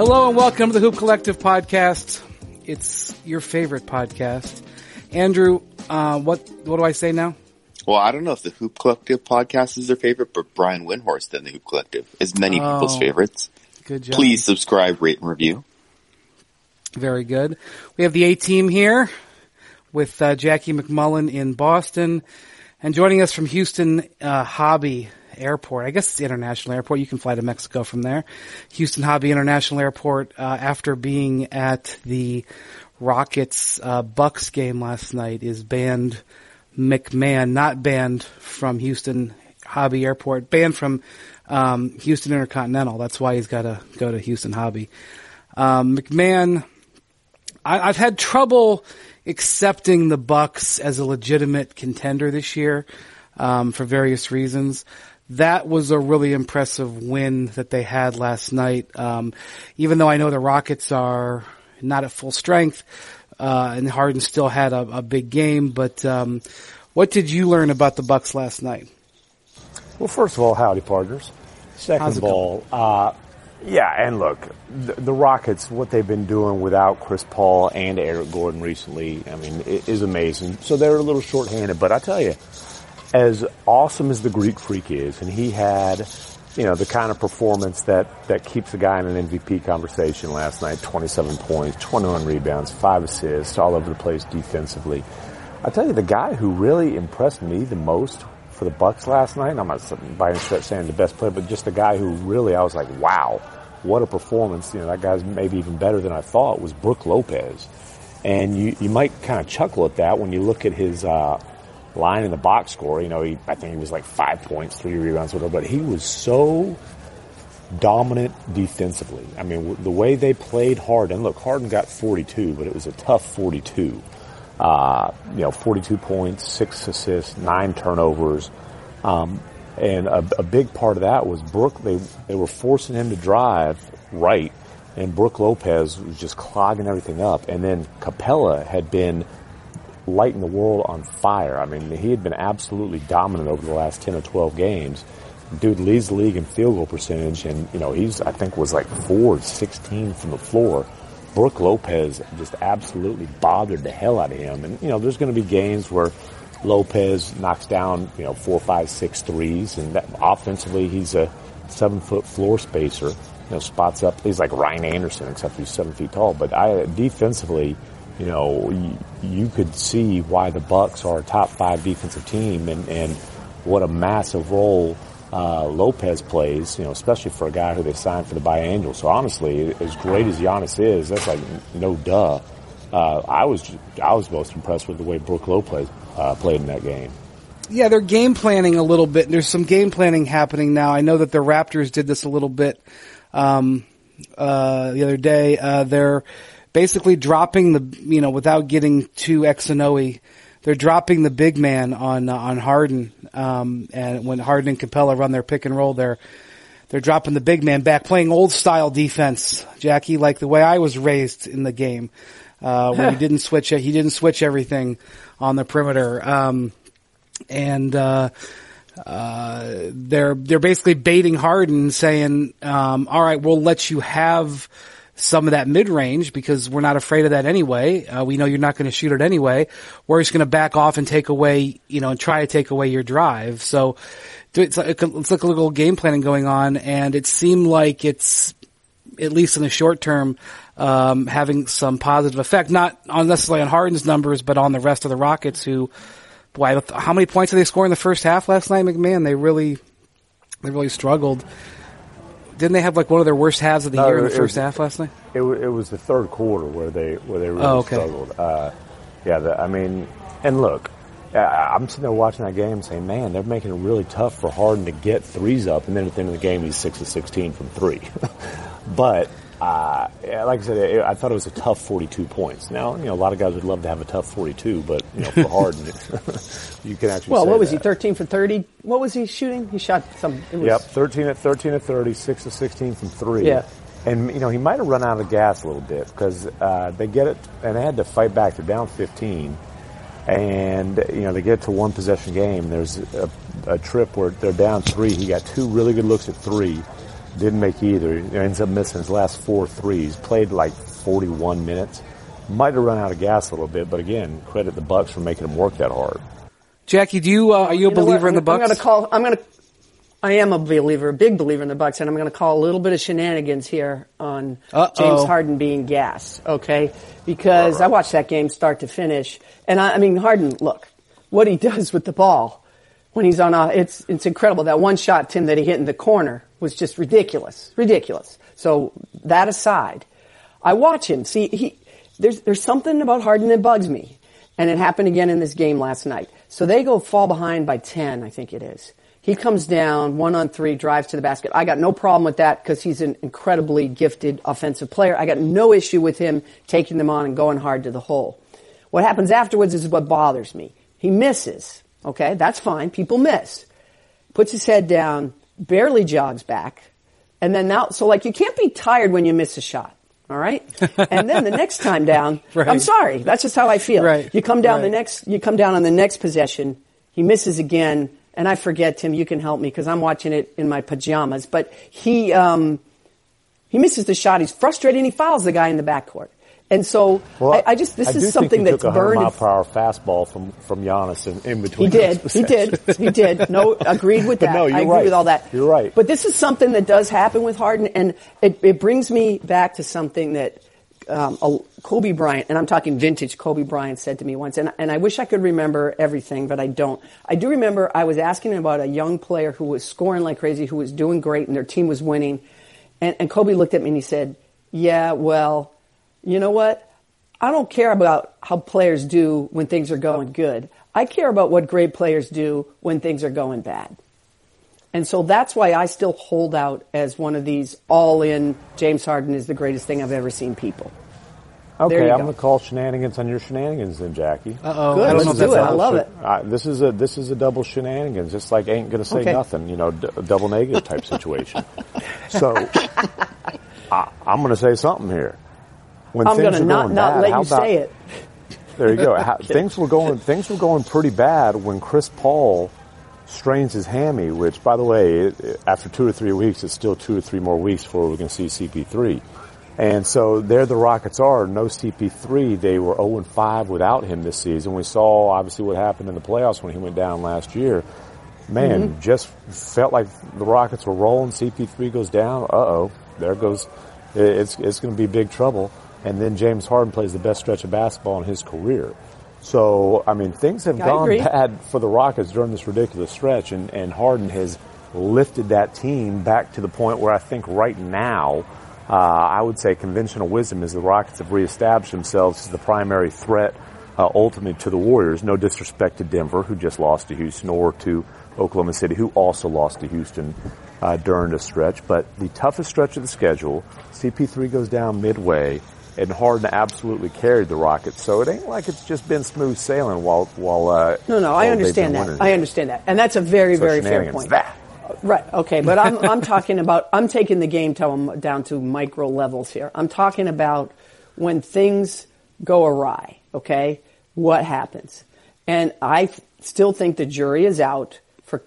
Hello and welcome to the Hoop Collective podcast. It's your favorite podcast. Andrew, what do I say now? Well, I don't know if the Hoop Collective podcast is their favorite, but Brian Windhorst and the Hoop Collective is many people's favorites. Good job. Please subscribe, rate, and review. Very good. We have the A-Team here with Jackie McMullen in Boston. And joining us from Houston Hobby Airport, I guess it's the International Airport. You can fly to Mexico from there. Houston Hobby International Airport, after being at the Rockets Bucks game last night, is banned McMahon, not banned from Houston Hobby Airport, banned from Houston Intercontinental. That's why he's got to go to Houston Hobby. McMahon, I've had trouble accepting the Bucks as a legitimate contender this year for various reasons. That was a really impressive win that they had last night. Even though I know the Rockets are not at full strength, and Harden still had a big game. But what did you learn about the Bucks last night? Well, first of all, howdy, partners. Second of all, and look, the Rockets, what they've been doing without Chris Paul and Eric Gordon recently, I mean, it is amazing. So they're a little shorthanded, but I tell you, as awesome as the Greek Freak is, and he had, the kind of performance that keeps a guy in an MVP conversation last night, 27 points, 21 rebounds, 5 assists, all over the place defensively. I tell you, the guy who really impressed me the most for the Bucks last night, and I'm not by any stretch saying the best player, but just the guy who really, I was like, wow, what a performance. That guy's maybe even better than I thought, was Brook Lopez. And you might kind of chuckle at that when you look at his line in the box score. I think he was like 5 points, 3 rebounds, whatever, but he was so dominant defensively. I mean, the way they played Harden, look, Harden got 42, but it was a tough 42. 42 points, 6 assists, 9 turnovers. And a big part of that was Brook, they were forcing him to drive right, and Brook Lopez was just clogging everything up. And then Capella had been lighting the world on fire. I mean, he had been absolutely dominant over the last 10 or 12 games. Dude leads the league in field goal percentage, and, I think was like 4-16 from the floor. Brook Lopez just absolutely bothered the hell out of him. And, there's going to be games where Lopez knocks down, 4, 5, 6 threes, and that offensively he's a 7-foot floor spacer, spots up. He's like Ryan Anderson, except he's 7 feet tall. But defensively, you could see why the Bucks are a top 5 defensive team, and what a massive role Lopez plays, especially for a guy who they signed for the biannual. So honestly, as great as Giannis is, that's like no duh. I was most impressed with the way Brook Lopez played in that game. Yeah, they're game planning a little bit. There's some game planning happening now. I know that the Raptors did this a little bit the other day. They're basically dropping without getting too X and O-y, they're dropping the big man on Harden. And when Harden and Capella run their pick and roll, they're dropping the big man back, playing old style defense, Jackie, like the way I was raised in the game, where he didn't switch everything on the perimeter. They're basically baiting Harden, saying, all right, we'll let you have some of that mid-range because we're not afraid of that anyway. We know you're not going to shoot it anyway. We're just going to back off and take away, and try to take away your drive. So it's like a little game planning going on, and it seemed like it's, at least in the short term, having some positive effect, not necessarily on Harden's numbers, but on the rest of the Rockets who, boy, how many points did they score in the first half last night, McMahon? They really struggled. Didn't they have like one of their worst halves of the year in the first half last night? It was the third quarter where they really struggled. And look, I'm sitting there watching that game saying, man, they're making it really tough for Harden to get threes up, and then at the end of the game he's 6 of 16 from 3. But like I said, I thought it was a tough 42 points. Now, a lot of guys would love to have a tough 42, but for Harden, you can actually. Well, say what was that. he? 13 for 30. What was he shooting? He shot some. Yep, 13 at 30, 6 of 16 from 3. Yeah. And he might have run out of gas a little bit because they get it, and they had to fight back. They're down 15, and they get to one possession game. There's a trip where they're down 3. He got 2 really good looks at 3. Didn't make either. He ends up missing his last 4 threes. Played like 41 minutes. Might have run out of gas a little bit, but again, credit the Bucks for making him work that hard. Jackie, are you a believer in the Bucks? I am a believer, a big believer in the Bucks, and I'm going to call a little bit of shenanigans here on James Harden being gassed, okay? Because I watched that game start to finish, and I mean, Harden, look, what he does with the ball when he's on it's incredible. That one shot, Tim, that he hit in the corner was just ridiculous. So that aside, I watch him. See, there's something about Harden that bugs me, and it happened again in this game last night. So they fall behind by 10, I think it is. He comes down 1-on-3, drives to the basket. I got no problem with that because he's an incredibly gifted offensive player. I got no issue with him taking them on and going hard to the hole. What happens afterwards is what bothers me. He misses. Okay, that's fine. People miss. Puts his head down, barely jogs back, and then you can't be tired when you miss a shot. All right? And then the next time down, right. I'm sorry, that's just how I feel. Right. You come down on the next possession, he misses again, and I forget, Tim, you can help me because I'm watching it in my pajamas, but he misses the shot, he's frustrated, and he fouls the guy in the backcourt. And so this is something that's burned. He took a 100-mile-per-hour fastball from Giannis in between. He did. No, agreed with that. No, I agree with all that. You're right. But this is something that does happen with Harden, and it brings me back to something that Kobe Bryant, and I'm talking vintage Kobe Bryant, said to me once, and I wish I could remember everything, but I don't. I do remember I was asking him about a young player who was scoring like crazy, who was doing great, and their team was winning, and Kobe looked at me and he said, yeah, well, you know what? I don't care about how players do when things are going good. I care about what great players do when things are going bad. And so that's why I still hold out as one of these all-in James Harden is the greatest thing I've ever seen people. Okay, I'm going to call shenanigans on your shenanigans then, Jackie. Uh-oh. Good, let's do it. I love it. This is a double shenanigans, just like ain't going to say nothing, a double negative type situation. So I'm going to say something here. When I'm going to not let you say it. There you go. Things were going pretty bad when Chris Paul strains his hammy, which, by the way, after 2 or 3 weeks, it's still 2 or 3 more weeks before we can see CP3. And so there the Rockets are. No CP3. They were 0-5 without him this season. We saw, obviously, what happened in the playoffs when he went down last year. Man, just felt like the Rockets were rolling. CP3 goes down. There goes. It's going to be big trouble. And then James Harden plays the best stretch of basketball in his career. So, I mean, things have gone bad for the Rockets during this ridiculous stretch, and Harden has lifted that team back to the point where I think right now, I would say conventional wisdom is the Rockets have reestablished themselves as the primary threat ultimately to the Warriors. No disrespect to Denver, who just lost to Houston, or to Oklahoma City, who also lost to Houston during the stretch. But the toughest stretch of the schedule, CP3 goes down midway, and Harden absolutely carried the Rockets. So it ain't like it's just been smooth sailing while I understand that. I understand that. And that's a very, very fair point. Right, okay, but I'm talking about, I'm taking the game down to micro levels here. I'm talking about when things go awry, okay, what happens? And I still think the jury is out for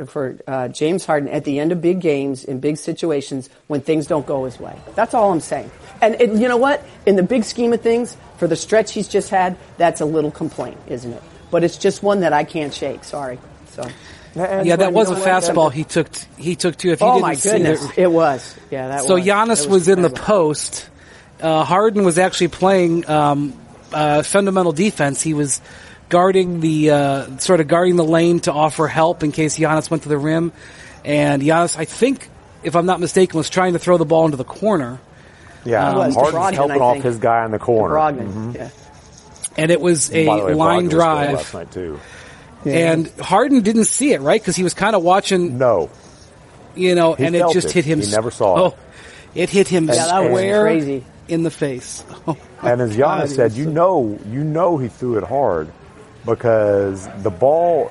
James Harden at the end of big games in big situations when things don't go his way. That's all I'm saying. And you know what? In the big scheme of things, for the stretch he's just had, that's a little complaint, isn't it? But it's just one that I can't shake. Sorry. So. Yeah, that was a fastball he took too. If you didn't my goodness, it was. Yeah, that was. So Giannis was in the post. Harden was actually playing fundamental defense. He was guarding guarding the lane to offer help in case Giannis went to the rim. And Giannis, I think, if I'm not mistaken, was trying to throw the ball into the corner. Yeah, Harden's helping off his guy in the corner. Brogdon, yeah. And it was a line drive. Last night too. Yeah. And Harden didn't see it, right? Because he was kind of watching. No. And it just hit him. He never saw it. It hit him square in the face. And as Giannis said, you know he threw it hard because the ball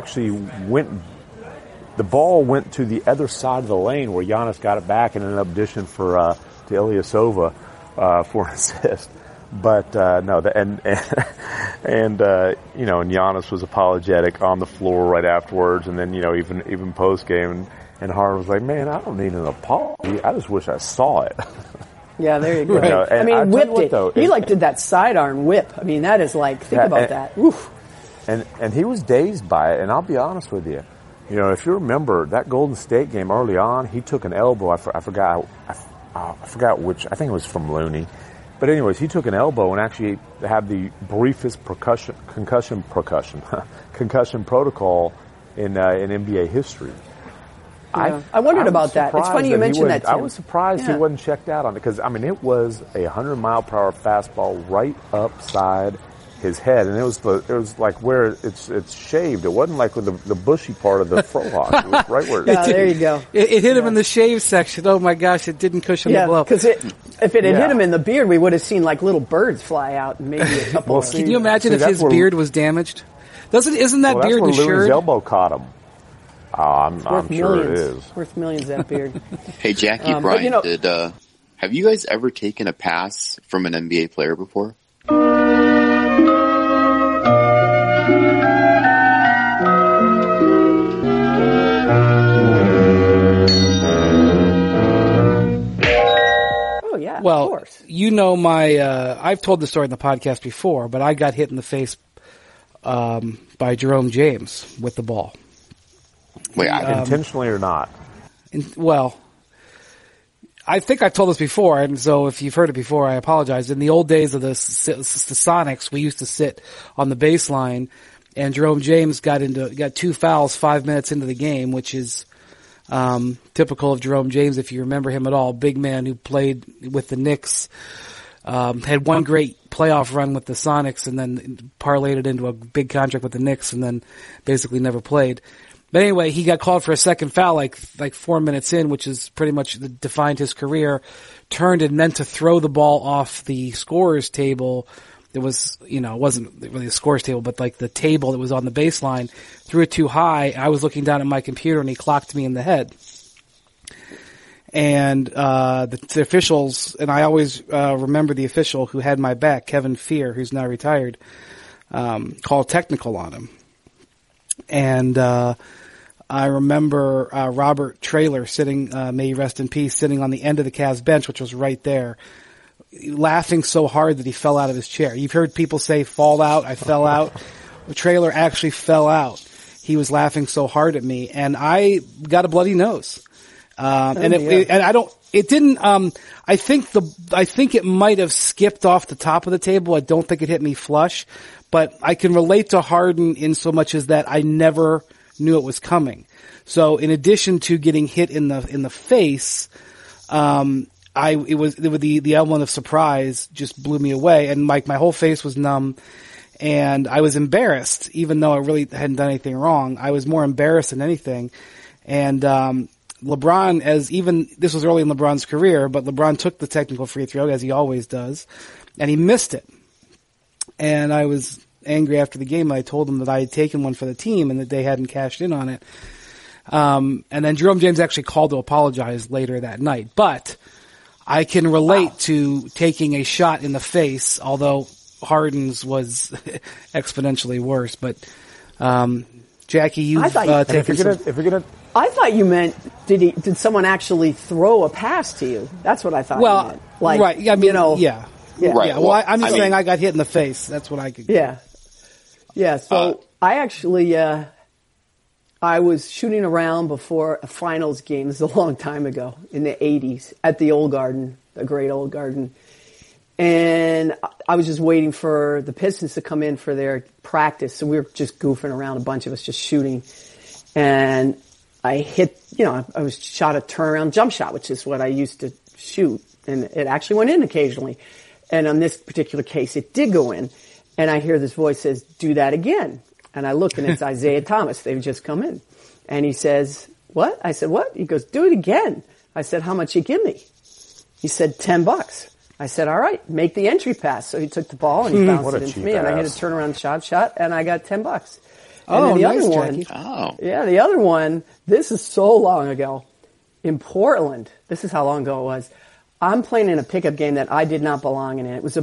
went to the other side of the lane where Giannis got it back and ended up dishing to Ilyasova for an assist. But and Giannis was apologetic on the floor right afterwards, and then even post game, And Harden was like, man, I don't need an apology. I just wish I saw it. Yeah, there you go. Right. I mean, whipped it. Though, he did that sidearm whip. I mean, that is like, think about that. Oof. And he was dazed by it. And I'll be honest with you. You know, if you remember that Golden State game early on, he took an elbow. I forgot which. I think it was from Looney. But anyways, he took an elbow and actually had the briefest concussion protocol in NBA history. Yeah. I wondered about that. It's funny you mentioned that, Tim. I was surprised he wasn't checked out on it because, I mean, it was a 100-mile-per-hour fastball right upside his head, and it was like where it's shaved. It wasn't like with the bushy part of the frohawk. It was right where. Yeah, there you go. It hit him in the shave section. Oh my gosh! It didn't cushion the blow. Because if it had hit him in the beard, we would have seen like little birds fly out and maybe a couple. Can you imagine if his beard was damaged? Isn't that beard that's where insured? Louis' elbow caught him. I'm sure it is. Worth millions, that beard. Hey, Jackie, Brian, have you guys ever taken a pass from an NBA player before? Oh, yeah, well, of course. You know I've told the story in the podcast before, but I got hit in the face by Jerome James with the ball. Wait, intentionally or not? Well, I think I've told this before, and so if you've heard it before, I apologize. In the old days of the Sonics, we used to sit on the baseline, and Jerome James got 2 fouls 5 minutes into the game, which is typical of Jerome James, if you remember him at all. Big man who played with the Knicks, had one great playoff run with the Sonics, and then parlayed it into a big contract with the Knicks, and then basically never played. But anyway, he got called for a second foul like 4 minutes in, which is pretty much defined his career. Turned and meant to throw the ball off the scorer's table. It was, it wasn't really a scorer's table, but like the table that was on the baseline. Threw it too high. I was looking down at my computer and he clocked me in the head. And the officials, and I always remember the official who had my back, Kevin Fear, who's now retired, called technical on him. And I remember Robert Traylor sitting, may he rest in peace, sitting on the end of the Cavs bench, which was right there, laughing so hard that he fell out of his chair. You've heard people say, fall out, I fell out. Traylor actually fell out. He was laughing so hard at me, and I got a bloody nose. I think it might have skipped off the top of the table. I don't think it hit me flush, but I can relate to Harden in so much as that I never knew it was coming. So in addition to getting hit in the face, the element of surprise just blew me away, and my whole face was numb, and I was embarrassed, even though I really hadn't done anything wrong. I was more embarrassed than anything, and LeBron, this was early in LeBron's career, but LeBron took the technical free throw, as he always does, and he missed it. And I was angry after the game. I told him that I had taken one for the team and that they hadn't cashed in on it. And then Jerome James actually called to apologize later that night. But I can relate to taking a shot in the face, although Harden's was exponentially worse. But Jackie, you've taken some... I thought you meant did someone actually throw a pass to you? That's what I thought. Well, you meant. Like, right. I mean, yeah. Right. Yeah. Well, I'm just saying I got hit in the face. That's what I could. Yeah. Yeah. So I actually I was shooting around before a finals game. This is a long time ago in the 80s at the Old Garden, the great Old Garden. And I was just waiting for the Pistons to come in for their practice. So we were just goofing around, a bunch of us just shooting. And I hit, I was shot a turnaround jump shot, which is what I used to shoot. And it actually went in occasionally. And on this particular case, it did go in. And I hear this voice says, do that again. And I look, and it's Isaiah Thomas. They've just come in. And he says, what? I said, what? He goes, do it again. I said, how much you give me? He said, $10. I said, all right, make the entry pass. So he took the ball, and he bounced it into me. And I hit a turnaround shot, and I got $10. And then the other one, the other one, this is so long ago, in Portland. This is how long ago it was. I'm playing in a pickup game that I did not belong in. It was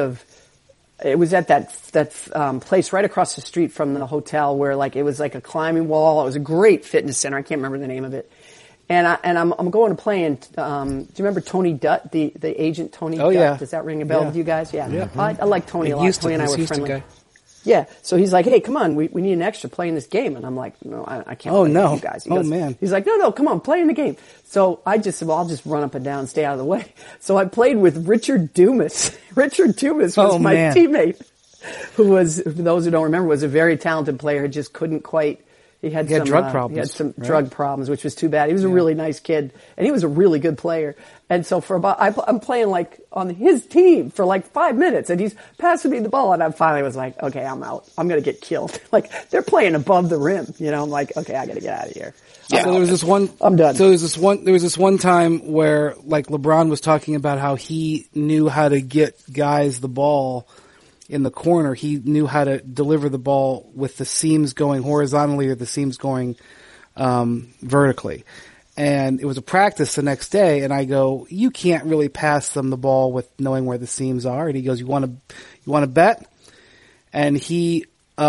it was at that place right across the street from the hotel where it was like a climbing wall. It was a great fitness center. I can't remember the name of it. And I'm going to play in, do you remember Tony Dutt, the agent Tony Dutt? Yeah. Does that ring a bell with you guys? Yeah. Yeah. I like Tony a lot. Tony and I were friendly. Guy. Yeah. So he's like, hey, come on, we need an extra play in this game. And I'm like, no, I can't play with you guys. He goes, man. He's like, no, come on, play in the game. So I just said, well, I'll just run up and down, stay out of the way. So I played with Richard Dumas. Richard Dumas was my teammate, who was, for those who don't remember, was a very talented player, just couldn't quite. He had some drug problems. He had some drug problems, which was too bad. He was a really nice kid, and he was a really good player. And so for about, I'm playing like on his team for like 5 minutes, and he's passing me the ball, and I finally was like, okay, I'm out. I'm gonna get killed. Like they're playing above the rim, you know. I'm like, okay, I gotta get out of here. Yeah. So there was this one. I'm done. So there was this one time where like LeBron was talking about how he knew how to get guys the ball in the corner. He knew how to deliver the ball with the seams going horizontally or the seams going vertically. And it was a practice the next day, and I go, you can't really pass them the ball with knowing where the seams are. And he goes, you want to bet? And he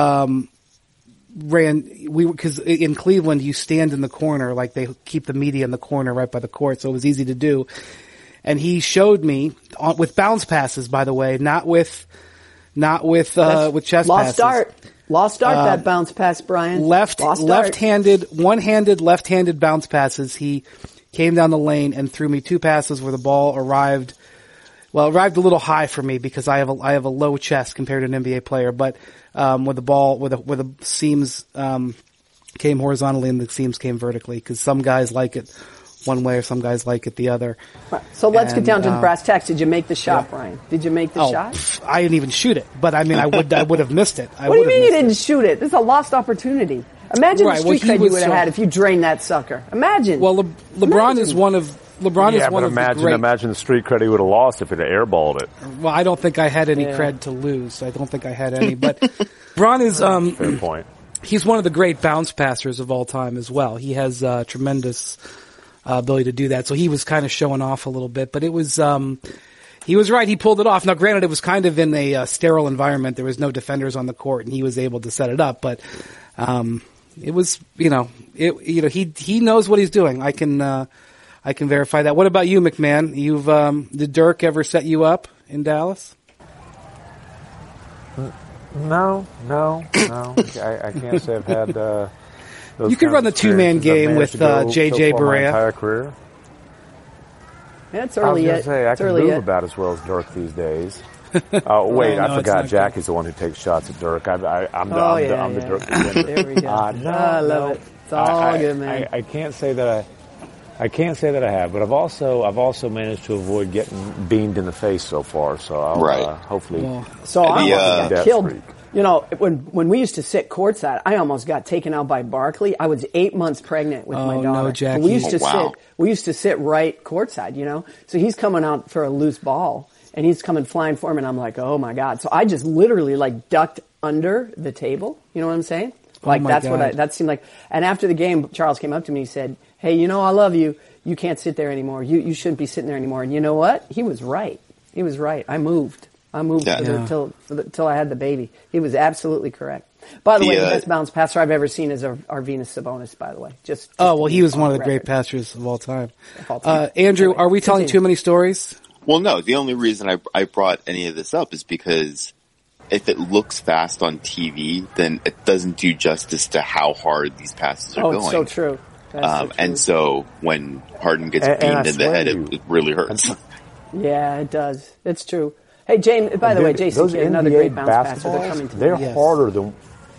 because in Cleveland you stand in the corner, like they keep the media in the corner right by the court, so it was easy to do. And he showed me with bounce passes, by the way, not with chest passes. Lost start that bounce pass, Brian. Left-handed bounce passes. He came down the lane and threw me 2 passes where the ball arrived a little high for me because I have a low chest compared to an NBA player, but where the seams came horizontally and the seams came vertically, because some guys like it one way or some guys like it the other. Right. So let's get down to the brass tacks. Did you make the shot, Brian? Did you make the shot? I didn't even shoot it, but I mean, I would have missed it. What do you mean you didn't shoot it? This is a lost opportunity. Imagine the street cred you would have had if you drained that sucker. Imagine. Well, LeBron is one of Imagine the street cred he would have lost if it had airballed it. Well, I don't think I had any cred to lose. I don't think I had any, but LeBron is, fair point. He's one of the great bounce passers of all time as well. He has, tremendous, ability to do that. So he was kind of showing off a little bit, but it was, he was right. He pulled it off. Now, granted, it was kind of in a sterile environment. There was no defenders on the court, and he was able to set it up. But it was, he knows what he's doing. I can verify that. What about you, McMahon? Did Dirk ever set you up in Dallas? No. I can't say I've had. Those you could run the 2-man game with JJ Barea. My entire career. Yeah, it's early yet. I can move about as well as Dirk these days. Oh wait, I forgot. Jackie's the one who takes shots at Dirk. I'm the Dirk defender. There we go. I love it. It's all good, man. I can't say that I have, but I've also managed to avoid getting beamed in the face so far. So I'll hopefully. So I almost got killed. You know, when we used to sit courtside, I almost got taken out by Barkley. I was 8 months pregnant with my daughter. No, Jackie. We used to sit right courtside, you know. So he's coming out for a loose ball, and he's coming flying for him, and I'm like, oh my God. So I just literally like ducked under the table. You know what I'm saying? Like that seemed like. And after the game, Charles came up to me and he said, hey, you know, I love you. You can't sit there anymore. You shouldn't be sitting there anymore. And you know what? He was right. I moved till I had the baby. He was absolutely correct. By the way, the best bounce passer I've ever seen is Arvydas Sabonis, by the way. He was one of the great passers of all time. Andrew, are we telling too many stories? Well, no. The only reason I brought any of this up is because if it looks fast on TV, then it doesn't do justice to how hard these passes are going. It's so true. And so when Harden gets beamed in the head, it really hurts. Yeah, it does. It's true. Hey, James, by the way, Jason Kidd, another great bounce passer. They're coming to They're harder than...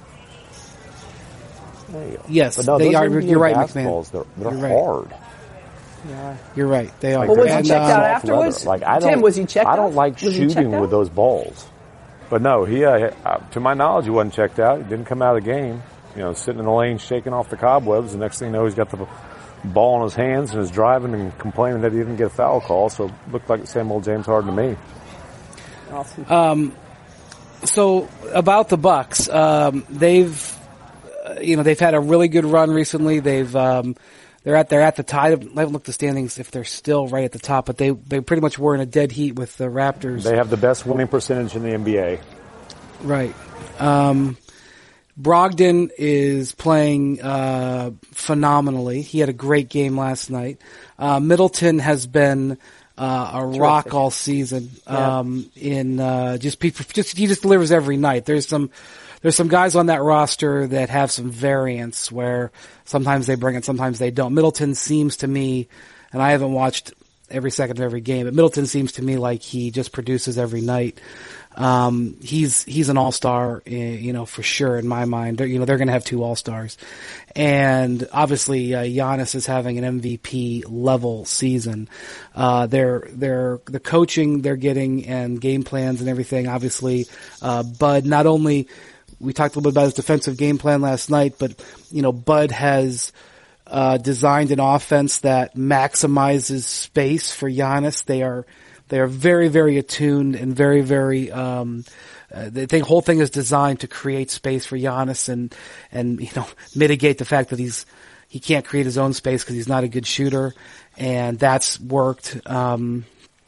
Yes, they are. You're right, McMahon. They're hard. Yeah. You're right. They are. Well, was he checked out afterwards? Tim, was he checked out? I don't like shooting with those balls. But no, he, to my knowledge, he wasn't checked out. He didn't come out of the game. You know, sitting in the lane, shaking off the cobwebs. The next thing you know, he's got the ball in his hands and is driving and complaining that he didn't get a foul call. So it looked like the same old James Harden to me. Awesome. So about the Bucks, they've had a really good run recently. They're at the tide of, I haven't looked at the standings if they're still right at the top, but they pretty much were in a dead heat with the Raptors. They have the best winning percentage in the NBA. Right. Brogdon is playing phenomenally. He had a great game last night. Middleton has been a rock all season. He just delivers every night. There's some guys on that roster that have some variance where sometimes they bring it, sometimes they don't. Middleton seems to me, and I haven't watched every second of every game, but Middleton seems to me like he just produces every night. He's an all-star, for sure in my mind. They're going to have 2 all-stars. And obviously, Giannis is having an MVP level season. The coaching they're getting and game plans and everything, obviously, Bud, not only, we talked a little bit about his defensive game plan last night, but, Bud has, designed an offense that maximizes space for Giannis. They are very, very attuned and very, very, the whole thing is designed to create space for Giannis and mitigate the fact that he can't create his own space because he's not a good shooter. And that's worked. You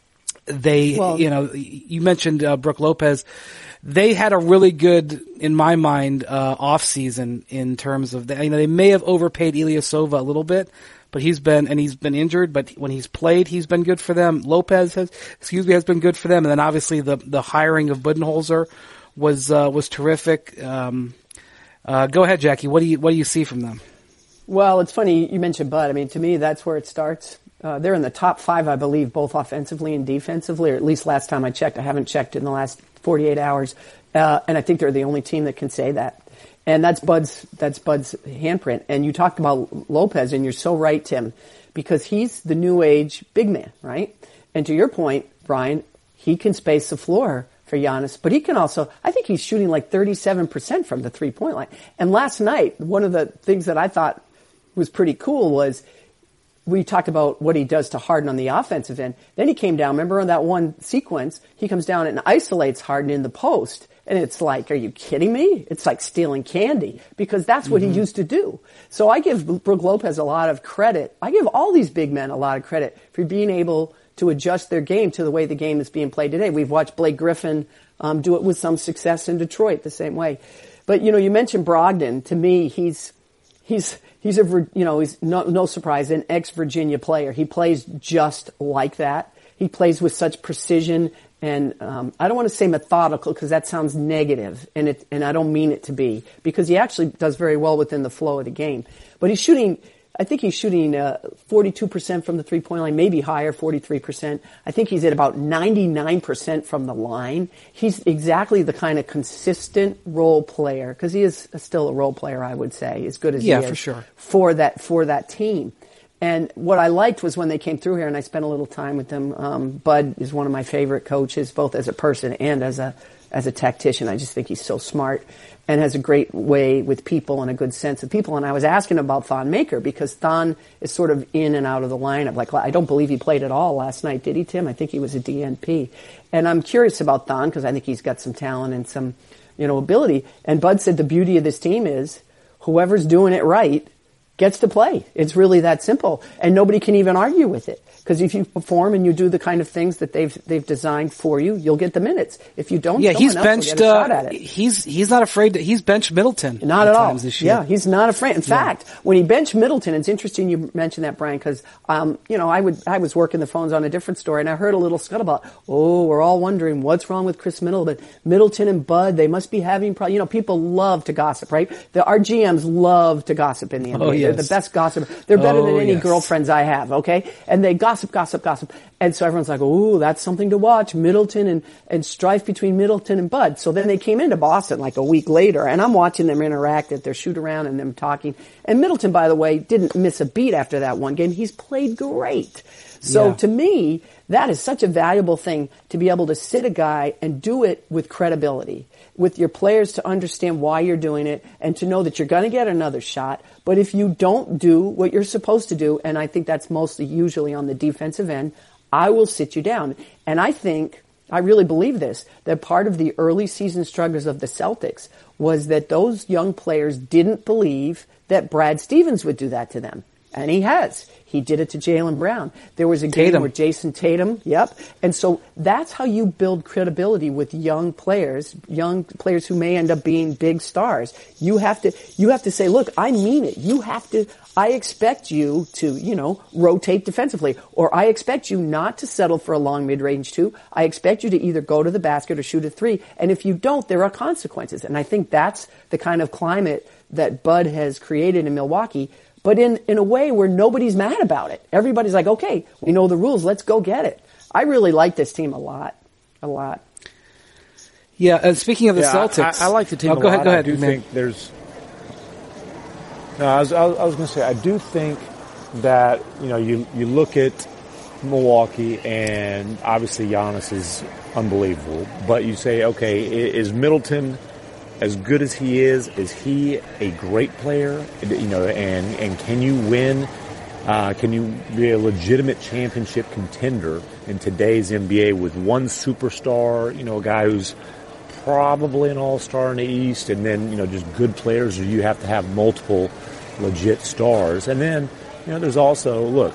mentioned, Brook Lopez. They had a really good, in my mind, off season in terms of they may have overpaid Ilyasova a little bit, but he's been injured, but when he's played, he's been good for them. Lopez has been good for them. And then obviously the hiring of Budenholzer was terrific. Go ahead, Jackie. What do you see from them? Well, it's funny you mentioned Bud. I mean, to me, that's where it starts. They're in the top 5, I believe, both offensively and defensively, or at least last time I checked. I haven't checked in the last 48 hours. And I think they're the only team that can say that. And that's Bud's handprint. And you talked about Lopez, and you're so right, Tim, because he's the new age big man, right? And to your point, Brian, he can space the floor for Giannis, but he can also, I think he's shooting like 37% from the 3-point line. And last night, one of the things that I thought was pretty cool was we talked about what he does to Harden on the offensive end. Then he came down, remember on that one sequence, he comes down and isolates Harden in the post. And it's like, are you kidding me? It's like stealing candy because that's what he used to do. So I give Brook Lopez a lot of credit. I give all these big men a lot of credit for being able to adjust their game to the way the game is being played today. We've watched Blake Griffin do it with some success in Detroit the same way. But, you mentioned Brogdon. To me, he's no surprise, an ex-Virginia player. He plays just like that. He plays with such precision and I don't want to say methodical because that sounds negative, and I don't mean it to be, because he actually does very well within the flow of the game. But he's shooting 42% from the 3-point line, maybe higher, 43%. I think he's at about 99% from the line. He's exactly the kind of consistent role player, because he is still a role player, I would say, as good as he is. Yeah, for sure. For that team. And what I liked was when they came through here, and I spent a little time with them. Bud is one of my favorite coaches, both as a person and as a tactician. I just think he's so smart and has a great way with people and a good sense of people. And I was asking about Thon Maker because Thon is sort of in and out of the lineup. Like, I don't believe he played at all last night, did he, Tim? I think he was a DNP. And I'm curious about Thon because I think he's got some talent and some, ability. And Bud said the beauty of this team is whoever's doing it right gets to play. It's really that simple. And nobody can even argue with it. Because if you perform and you do the kind of things that they've designed for you, you'll get the minutes. If you don't, he's benched. Will get a shot at it. He's not afraid. He's benched Middleton. Not at all. This year. Yeah, he's not afraid. In fact, when he benched Middleton, it's interesting you mentioned that, Brian, because I was working the phones on a different story, and I heard a little scuttlebutt. Oh, we're all wondering what's wrong with Chris Middleton. Middleton and Bud, they must be having problems. People love to gossip, right? Our GMs love to gossip in the NBA. Oh, yes. They're the best gossipers. They're better than any girlfriends I have. Okay, and they gossip. And so everyone's like, ooh, that's something to watch. Middleton and strife between Middleton and Bud. So then they came into Boston like a week later, and I'm watching them interact at their shoot around and them talking. And Middleton, by the way, didn't miss a beat after that one game. He's played great. So to me, that is such a valuable thing to be able to sit a guy and do it with credibility, with your players to understand why you're doing it and to know that you're going to get another shot. But if you don't do what you're supposed to do, and I think that's mostly usually on the defensive end, I will sit you down. And I really believe this, that part of the early season struggles of the Celtics was that those young players didn't believe that Brad Stevens would do that to them. And he has. He did it to Jaylen Brown. There was a game where Jason Tatum, And so that's how you build credibility with young players who may end up being big stars. You have to say, look, I mean it. I expect you to, rotate defensively, or I expect you not to settle for a long mid-range two. I expect you to either go to the basket or shoot a three. And if you don't, there are consequences. And I think that's the kind of climate that Bud has created in Milwaukee, but in a way where nobody's mad about it. Everybody's like, okay, we know the rules. Let's go get it. I really like this team a lot. Yeah, and speaking of the Celtics. I like the team a lot. Go ahead. I do think there's... No, I was going to say, I do think that, you look at Milwaukee, and obviously Giannis is unbelievable, but you say, okay, is Middleton as good as he is he a great player? And can you win? Can you be a legitimate championship contender in today's NBA with one superstar, a guy who's probably an all-star in the East, and then, just good players, or you have to have multiple legit stars? And then, there's also, look,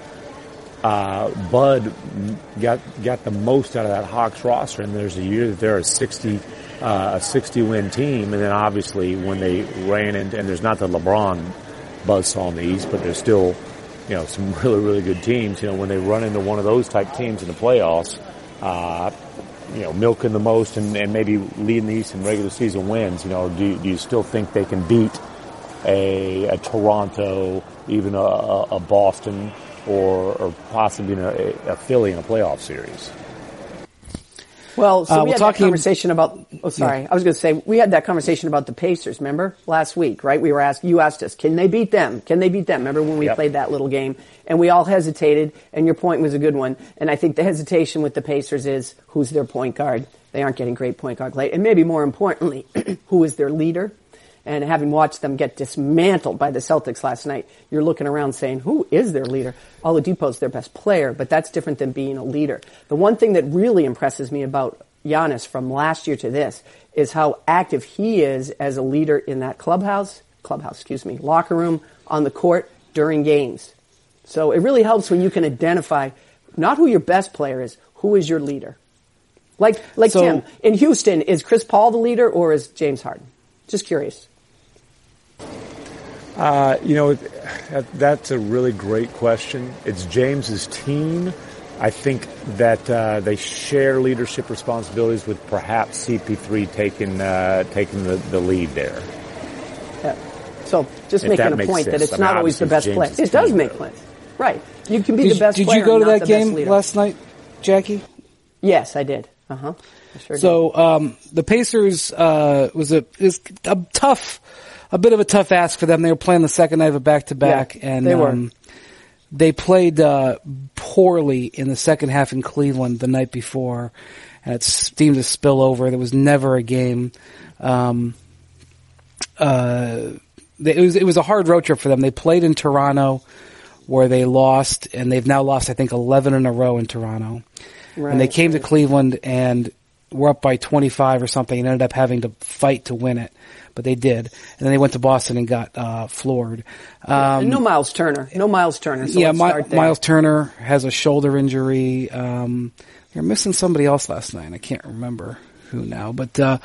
Bud got the most out of that Hawks roster, and there's a year that they're a 60-win team, and then obviously when they ran into, and there's not the LeBron buzzsaw in the East, but there's still, some really, really good teams. When they run into one of those type teams in the playoffs, milking the most and maybe leading the East in regular season wins, do you still think they can beat a Toronto, even a Boston, or possibly a Philly in a playoff series? Well, so we had that conversation about, I was going to say, we had that conversation about the Pacers, remember? Last week, right? You asked us, can they beat them? Remember when we played that little game? And we all hesitated, and your point was a good one. And I think the hesitation with the Pacers is, who's their point guard? They aren't getting great point guard play. And maybe more importantly, who is their leader? And having watched them get dismantled by the Celtics last night, you're looking around saying, who is their leader? Oladipo's their best player, but that's different than being a leader. The one thing that really impresses me about Giannis from last year to this is how active he is as a leader in that locker room, on the court, during games. So it really helps when you can identify not who your best player is, who is your leader. Like Tim, in Houston, is Chris Paul the leader or is James Harden? Just curious. That's a really great question. It's James's team. I think that they share leadership responsibilities with perhaps CP3 taking the lead there. Yeah. So just making a point that it's not always the best player. It does make sense. Right. You can be the best player. Did you go to that game last night, Jackie? Yes, I did. I sure did. The Pacers was a bit of a tough ask for them. They were playing the second night of a back-to-back, and they were. They played poorly in the second half in Cleveland the night before, and it seemed to spill over. There was never a game. It was a hard road trip for them. They played in Toronto, where they lost, and they've now lost, I think, 11 in a row in Toronto. Right. And they came to Cleveland and were up by 25 or something and ended up having to fight to win it. But they did. And then they went to Boston and got floored. And no Miles Turner. So Miles Turner has a shoulder injury. You're missing somebody else last night. I can't remember who now. But the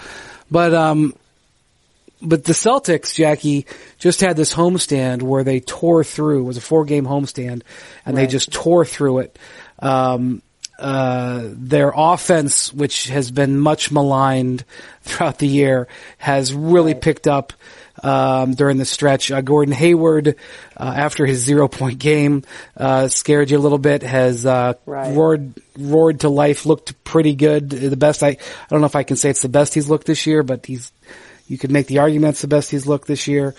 Celtics, Jackie, just had this homestand where they tore through. It was a 4-game homestand, and they just tore through it. Their offense, which has been much maligned throughout the year, has really picked up during the stretch. Gordon Hayward, after his 0-point game, scared you a little bit, has roared to life, looked pretty good. The best, I don't know if I can say it's the best he's looked this year, but you could make the argument it's the best he's looked this year.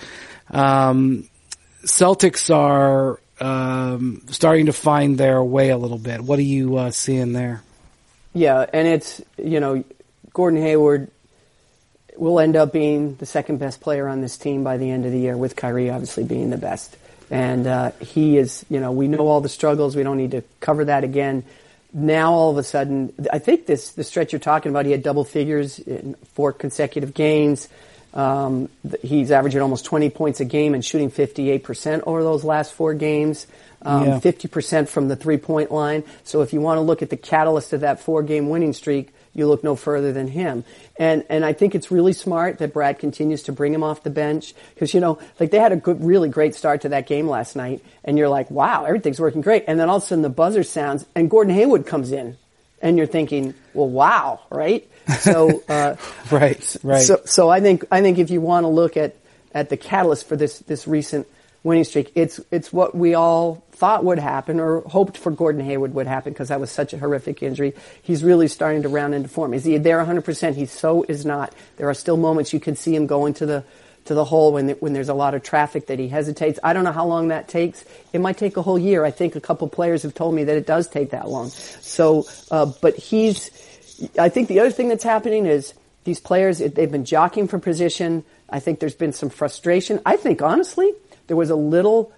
Celtics are starting to find their way a little bit. What are you seeing there? Yeah, and it's, Gordon Hayward will end up being the second best player on this team by the end of the year, with Kyrie obviously being the best. And he is, we know all the struggles. We don't need to cover that again. Now all of a sudden, I think the stretch you're talking about, he had double figures in 4 consecutive games. He's averaging almost 20 points a game and shooting 58% over those last 4 games. 50% from the 3-point line. So if you want to look at the catalyst of that 4-game winning streak, you look no further than him. And I think it's really smart that Brad continues to bring him off the bench. Because, they had a really great start to that game last night. And you're like, wow, everything's working great. And then all of a sudden the buzzer sounds and Gordon Hayward comes in. And you're thinking, well, wow, right? So, right. So I think if you want to look at the catalyst for this recent winning streak, it's what we all thought would happen or hoped for Gordon Hayward would happen because that was such a horrific injury. He's really starting to round into form. Is he there 100%? He so is not. There are still moments you can see him go into the hole when there's a lot of traffic that he hesitates. I don't know how long that takes. It might take a whole year. I think a couple players have told me that it does take that long. So, but I think the other thing that's happening is these players, they've been jockeying for position. I think there's been some frustration. I think, honestly, there was a little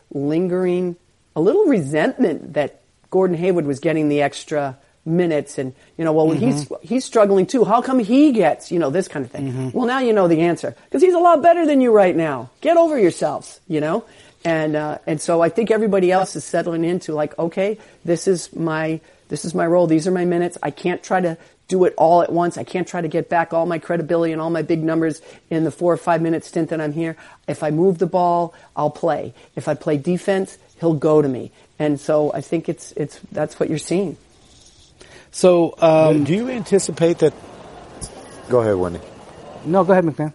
resentment that Gordon Hayward was getting the extra minutes and, he's struggling too. How come he gets, this kind of thing? Mm-hmm. Well, now you know the answer. Because he's a lot better than you right now. Get over yourselves, And so I think everybody else is settling into like, okay, this is my role. These are my minutes. I can't try to do it all at once. I can't try to get back all my credibility and all my big numbers in the 4 or 5 minute stint that I'm here. If I move the ball, I'll play. If I play defense, he'll go to me. And so I think that's what you're seeing. So, do you anticipate that? Go ahead, Wendy. No, go ahead, McMahon.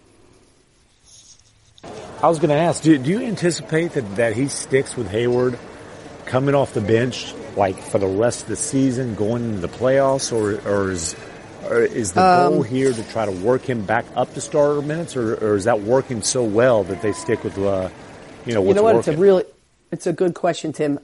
I was going to ask, do you anticipate that he sticks with Hayward coming off the bench like for the rest of the season, going into the playoffs, or is the goal here to try to work him back up to starter minutes, or is that working so well that they stick with what's working? It's a good question, Tim.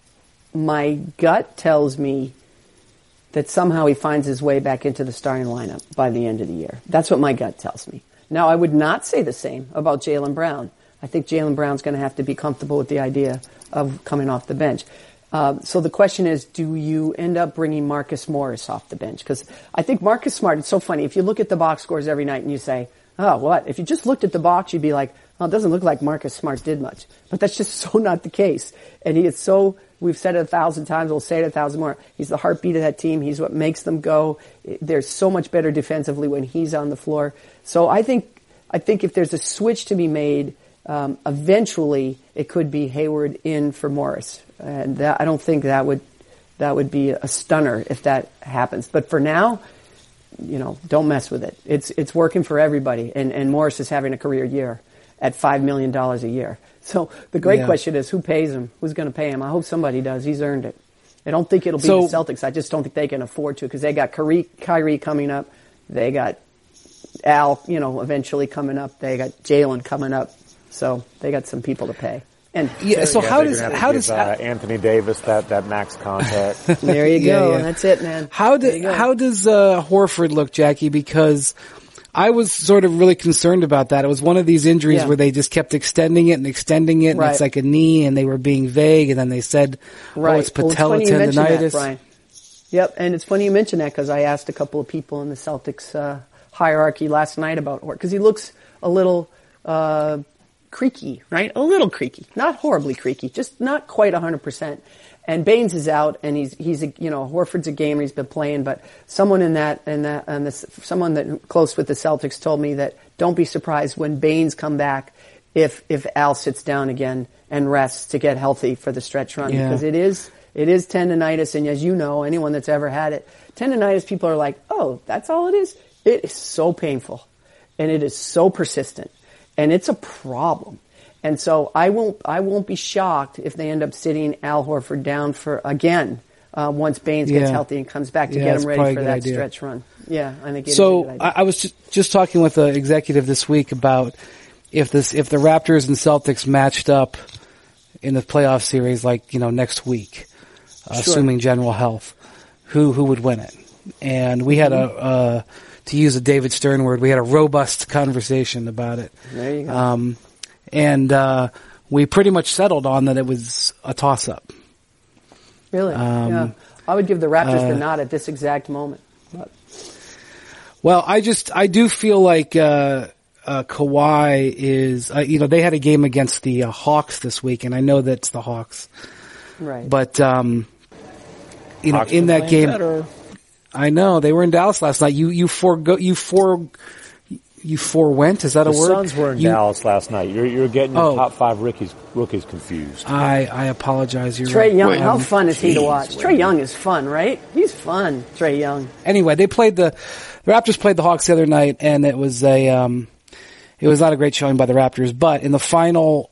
My gut tells me that somehow he finds his way back into the starting lineup by the end of the year. That's what my gut tells me. Now, I would not say the same about Jaylen Brown. I think Jaylen Brown's going to have to be comfortable with the idea of coming off the bench. So the question is, do you end up bringing Marcus Morris off the bench? Because I think Marcus Smart, it's so funny. If you look at the box scores every night and you say, oh, what? If you just looked at the box, you'd be like, oh, it doesn't look like Marcus Smart did much. But that's just so not the case. And he is so, we've said it 1,000 times, we'll say it 1,000 more. He's the heartbeat of that team. He's what makes them go. They're so much better defensively when he's on the floor. So I think if there's a switch to be made, eventually it could be Hayward in for Morris. And I don't think that would be a stunner if that happens. But for now, don't mess with it. It's working for everybody. And Morris is having a career year at $5 million a year. So the great question is, who pays him? Who's going to pay him? I hope somebody does. He's earned it. I don't think it'll be the Celtics. I just don't think they can afford to because they got Kyrie coming up. They got Al, eventually coming up. They got Jaylen coming up. So they got some people to pay. And so how does Anthony Davis that max contract? There you go. Yeah. That's it, man. How does Horford look, Jackie? Because I was sort of really concerned about that. It was one of these injuries where they just kept extending it, and right. It's like a knee, and they were being vague, and then they said, it's patella tendonitis. That, yep, and it's funny you mention that because I asked a couple of people in the Celtics hierarchy last night about Horford because he looks a little creaky, right? A little creaky, not horribly creaky, just not quite 100%. And Baines is out, and he's Horford's a gamer. He's been playing, but someone someone that close with the Celtics told me that don't be surprised when Baines come back if Al sits down again and rests to get healthy for the stretch run because it is tendonitis, and as you know, anyone that's ever had it, tendonitis, people are like, oh, that's all it is. It is so painful, and it is so persistent, and it's a problem. And so I won't be shocked if they end up sitting Al Horford down for again once Baines gets healthy and comes back to get him ready for that stretch run. Yeah, I think it is a good idea. I was just talking with an executive this week about if the Raptors and Celtics matched up in the playoff series next week, assuming general health, who would win it? And we had to use a David Stern word, we had a robust conversation about it. There you go. And we pretty much settled on that it was a toss-up. Really? Yeah. I would give the Raptors the nod at this exact moment. But. Well, I do feel like Kawhi is, they had a game against the Hawks this week, and I know that's the Hawks. Right. But, Hawks in that game, better. I know they were in Dallas last night. You forewent. Is that a word? The Suns were in Dallas last night. You're getting your top 5 rookies confused. I apologize. You're Trae right. Young, how fun is he to watch? Trae Young is fun, right? He's fun, Trae Young. Anyway, the Raptors played the Hawks the other night, and it was not a great showing by the Raptors. But in the final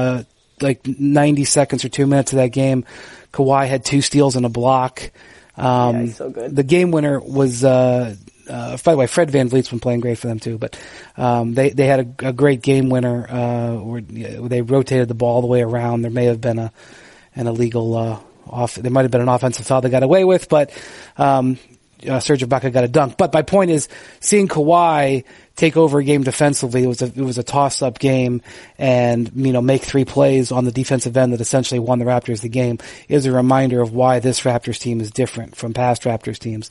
90 seconds or 2 minutes of that game, Kawhi had 2 steals and a block. He's so good. The game winner was, by the way, Fred VanVleet's been playing great for them too, but, they had a great game winner, where they rotated the ball all the way around. There may have been an illegal, there might have been an offensive foul they got away with, but, Serge Ibaka got a dunk. But my point is, seeing Kawhi take over a game defensively, it was a toss-up game, and, make 3 plays on the defensive end that essentially won the Raptors the game, is a reminder of why this Raptors team is different from past Raptors teams.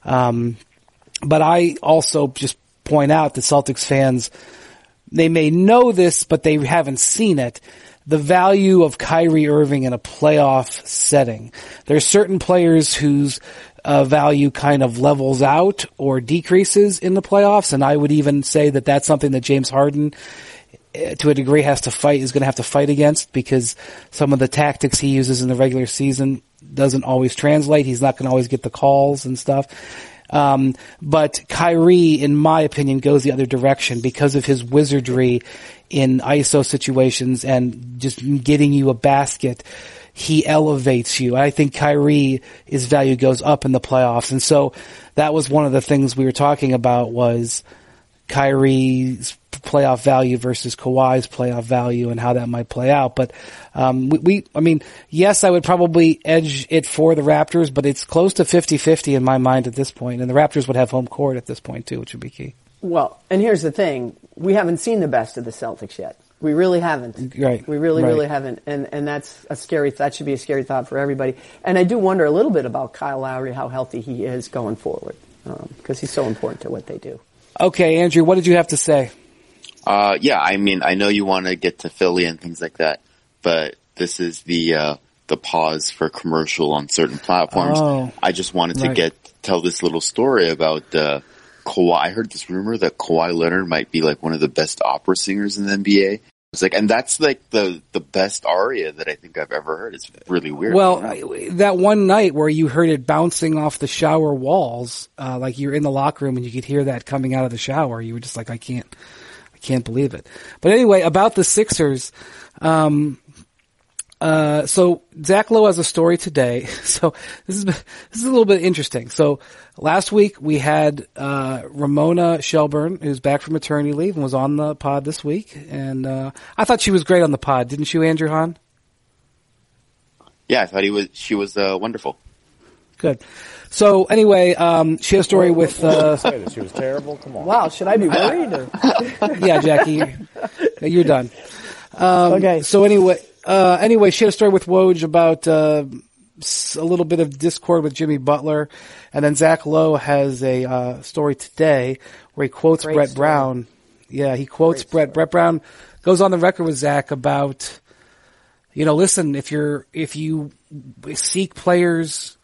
But I also just point out that Celtics fans, they may know this, but they haven't seen it. The value of Kyrie Irving in a playoff setting. There are certain players whose value kind of levels out or decreases in the playoffs, and I would even say that that's something that James Harden, to a degree, is going to have to fight against, because some of the tactics he uses in the regular season doesn't always translate. He's not going to always get the calls and stuff. But Kyrie, in my opinion, goes the other direction because of his wizardry in ISO situations and just getting you a basket. He elevates you. I think Kyrie, his value goes up in the playoffs. And so that was one of the things we were talking about, was Kyrie's playoff value versus Kawhi's playoff value and how that might play out. But, yes, I would probably edge it for the Raptors, but it's close to 50-50 in my mind at this point. And the Raptors would have home court at this point too, which would be key. Well, and here's the thing. We haven't seen the best of the Celtics yet. We really haven't. Right. We really haven't. And that's that should be a scary thought for everybody. And I do wonder a little bit about Kyle Lowry, how healthy he is going forward, because he's so important to what they do. Okay, Andrew, what did you have to say? I know you want to get to Philly and things like that, but this is the pause for commercial on certain platforms. Oh, I just wanted to tell this little story about, Kawhi. I heard this rumor that Kawhi Leonard might be like one of the best opera singers in the NBA. It's like, and that's like the best aria that I think I've ever heard. It's really weird. Well, that one night where you heard it bouncing off the shower walls, like you're in the locker room and you could hear that coming out of the shower, you were just like, I can't believe it. But anyway, about the Sixers, so Zach Lowe has a story today. So this is a little bit interesting. So last week we had Ramona Shelburne, who's back from maternity leave and was on the pod this week. And I thought she was great on the pod, didn't you, Andrew Hahn? Yeah, I thought she was wonderful. Good. So anyway, she had a story with. Say that she was terrible. Come on. Wow, should I be worried? Yeah, Jackie, you're done. Okay. So anyway, she had a story with Woj about a little bit of discord with Jimmy Butler, and then Zach Lowe has a story today where he quotes Brett Brown. Yeah, he quotes Brett. Brett Brown goes on the record with Zach about, listen, if you seek players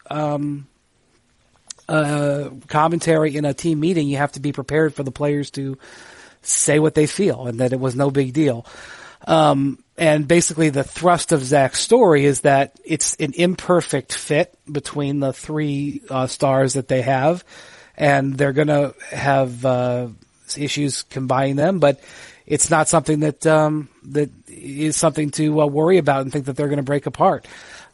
commentary in a team meeting, you have to be prepared for the players to say what they feel, and that it was no big deal. And basically the thrust of Zach's story is that it's an imperfect fit between the 3 stars that they have, and they're going to have issues combining them, but it's not something that is something to worry about and think that they're going to break apart.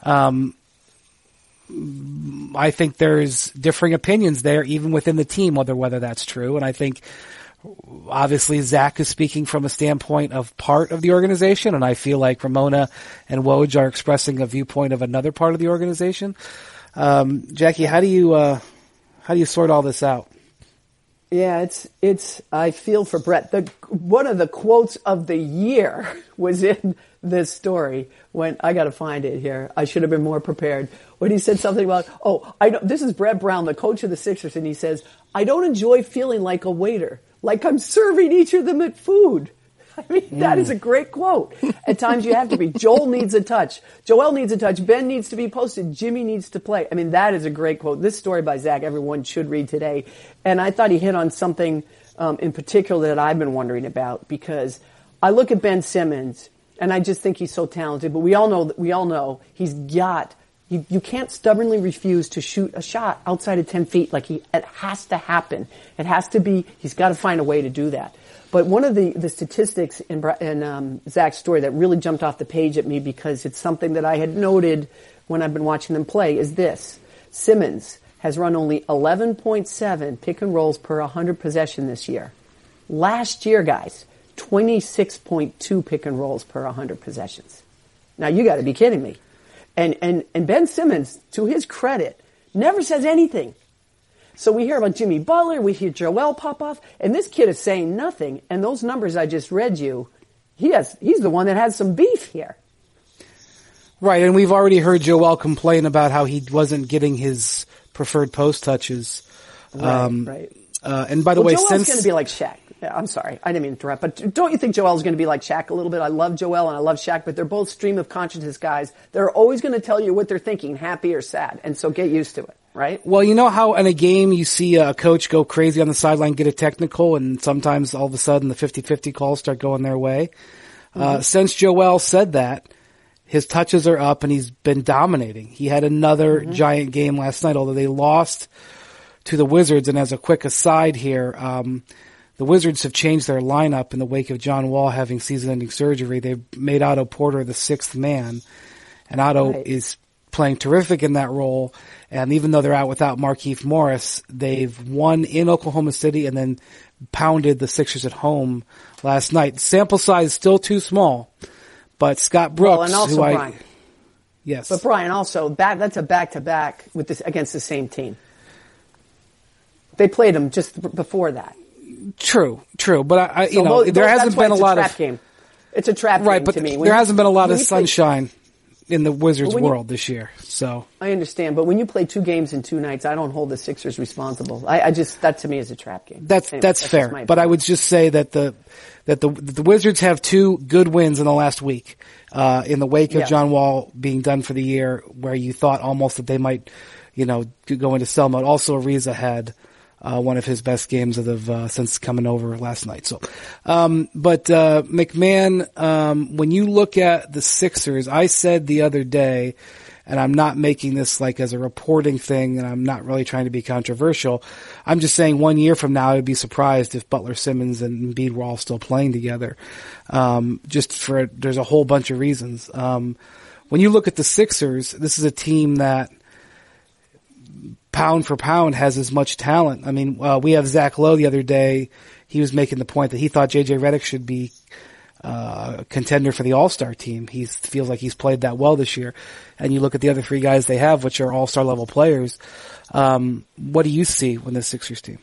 I think there's differing opinions there, even within the team, whether that's true. And I think, obviously, Zach is speaking from a standpoint of part of the organization, and I feel like Ramona and Woj are expressing a viewpoint of another part of the organization. Jackie, how do you sort all this out? Yeah, I feel for Brett. One of the quotes of the year was in this story when I got to find it here. I should have been more prepared. When he said something about, this is Brett Brown, the coach of the Sixers, and he says, "I don't enjoy feeling like a waiter. like I'm serving each of them at food. I mean, that is a great quote. At times you have to be. Joel needs a touch. Joel needs a touch. Ben needs to be posted. Jimmy needs to play. I mean, that is a great quote. This story by Zach, everyone should read today. And I thought he hit on something in particular that I've been wondering about, because I look at Ben Simmons and I just think he's so talented. But we all know he's got. You can't stubbornly refuse to shoot a shot outside of 10 feet. It has to happen. It has to be. He's got to find a way to do that. But one of the statistics in Zach's story that really jumped off the page at me, because it's something that I had noted when I've been watching them play, is this. Simmons has run only 11.7 pick and rolls per 100 possession this year. Last year, guys, 26.2 pick and rolls per 100 possessions. Now, you got to be kidding me. And Ben Simmons, to his credit, never says anything. So we hear about Jimmy Butler, we hear Joel pop off, and this kid is saying nothing. And those numbers I just read you, he's the one that has some beef here. Right, and we've already heard Joel complain about how he wasn't getting his preferred post touches. Right. And by the way, Joel's going to be like Shaq. Yeah, I'm sorry, I didn't mean to interrupt, but don't you think Joel's going to be like Shaq a little bit? I love Joel and I love Shaq, but they're both stream of consciousness guys. They're always going to tell you what they're thinking, happy or sad, and so get used to it. Right? Well, you know how in a game you see a coach go crazy on the sideline, get a technical, and sometimes all of a sudden the 50-50 calls start going their way? Since Joel said that, his touches are up and he's been dominating. He had another giant game last night, although they lost to the Wizards. And as a quick aside here, the Wizards have changed their lineup in the wake of John Wall having season-ending surgery. They've made Otto Porter the sixth man, and Otto is playing terrific in that role. And even though they're out without Markieff Morris, they've won in Oklahoma City and then pounded the Sixers at home last night. Sample size still too small, but Scott Brooks, and also Brian. Yes. But Brian, also that's a back-to-back with this against the same team. They played them just before that. True. But there hasn't been a lot of game. It's a trap right, game but to me. There hasn't been a lot of sunshine in the Wizards world this year. So I understand, but when you play 2 games in 2 nights, I don't hold the Sixers responsible. I just that to me is a trap game. That's fair. But I would just say that the Wizards have 2 good wins in the last week, in the wake of John Wall being done for the year, where you thought almost that they might, go into sell mode. Also, Ariza had one of his best games since coming over last night. So, but McMahon, when you look at the Sixers, I said the other day, and I'm not making this like as a reporting thing, and I'm not really trying to be controversial. I'm just saying 1 year from now, I'd be surprised if Butler, Simmons, and Embiid were all still playing together. There's a whole bunch of reasons. When you look at the Sixers, this is a team that, pound for pound, has as much talent. I mean, we have Zach Lowe the other day. He was making the point that he thought J.J. Redick should be a contender for the All-Star team. He feels like he's played that well this year. And you look at the other 3 guys they have, which are All-Star level players. What do you see in the Sixers team?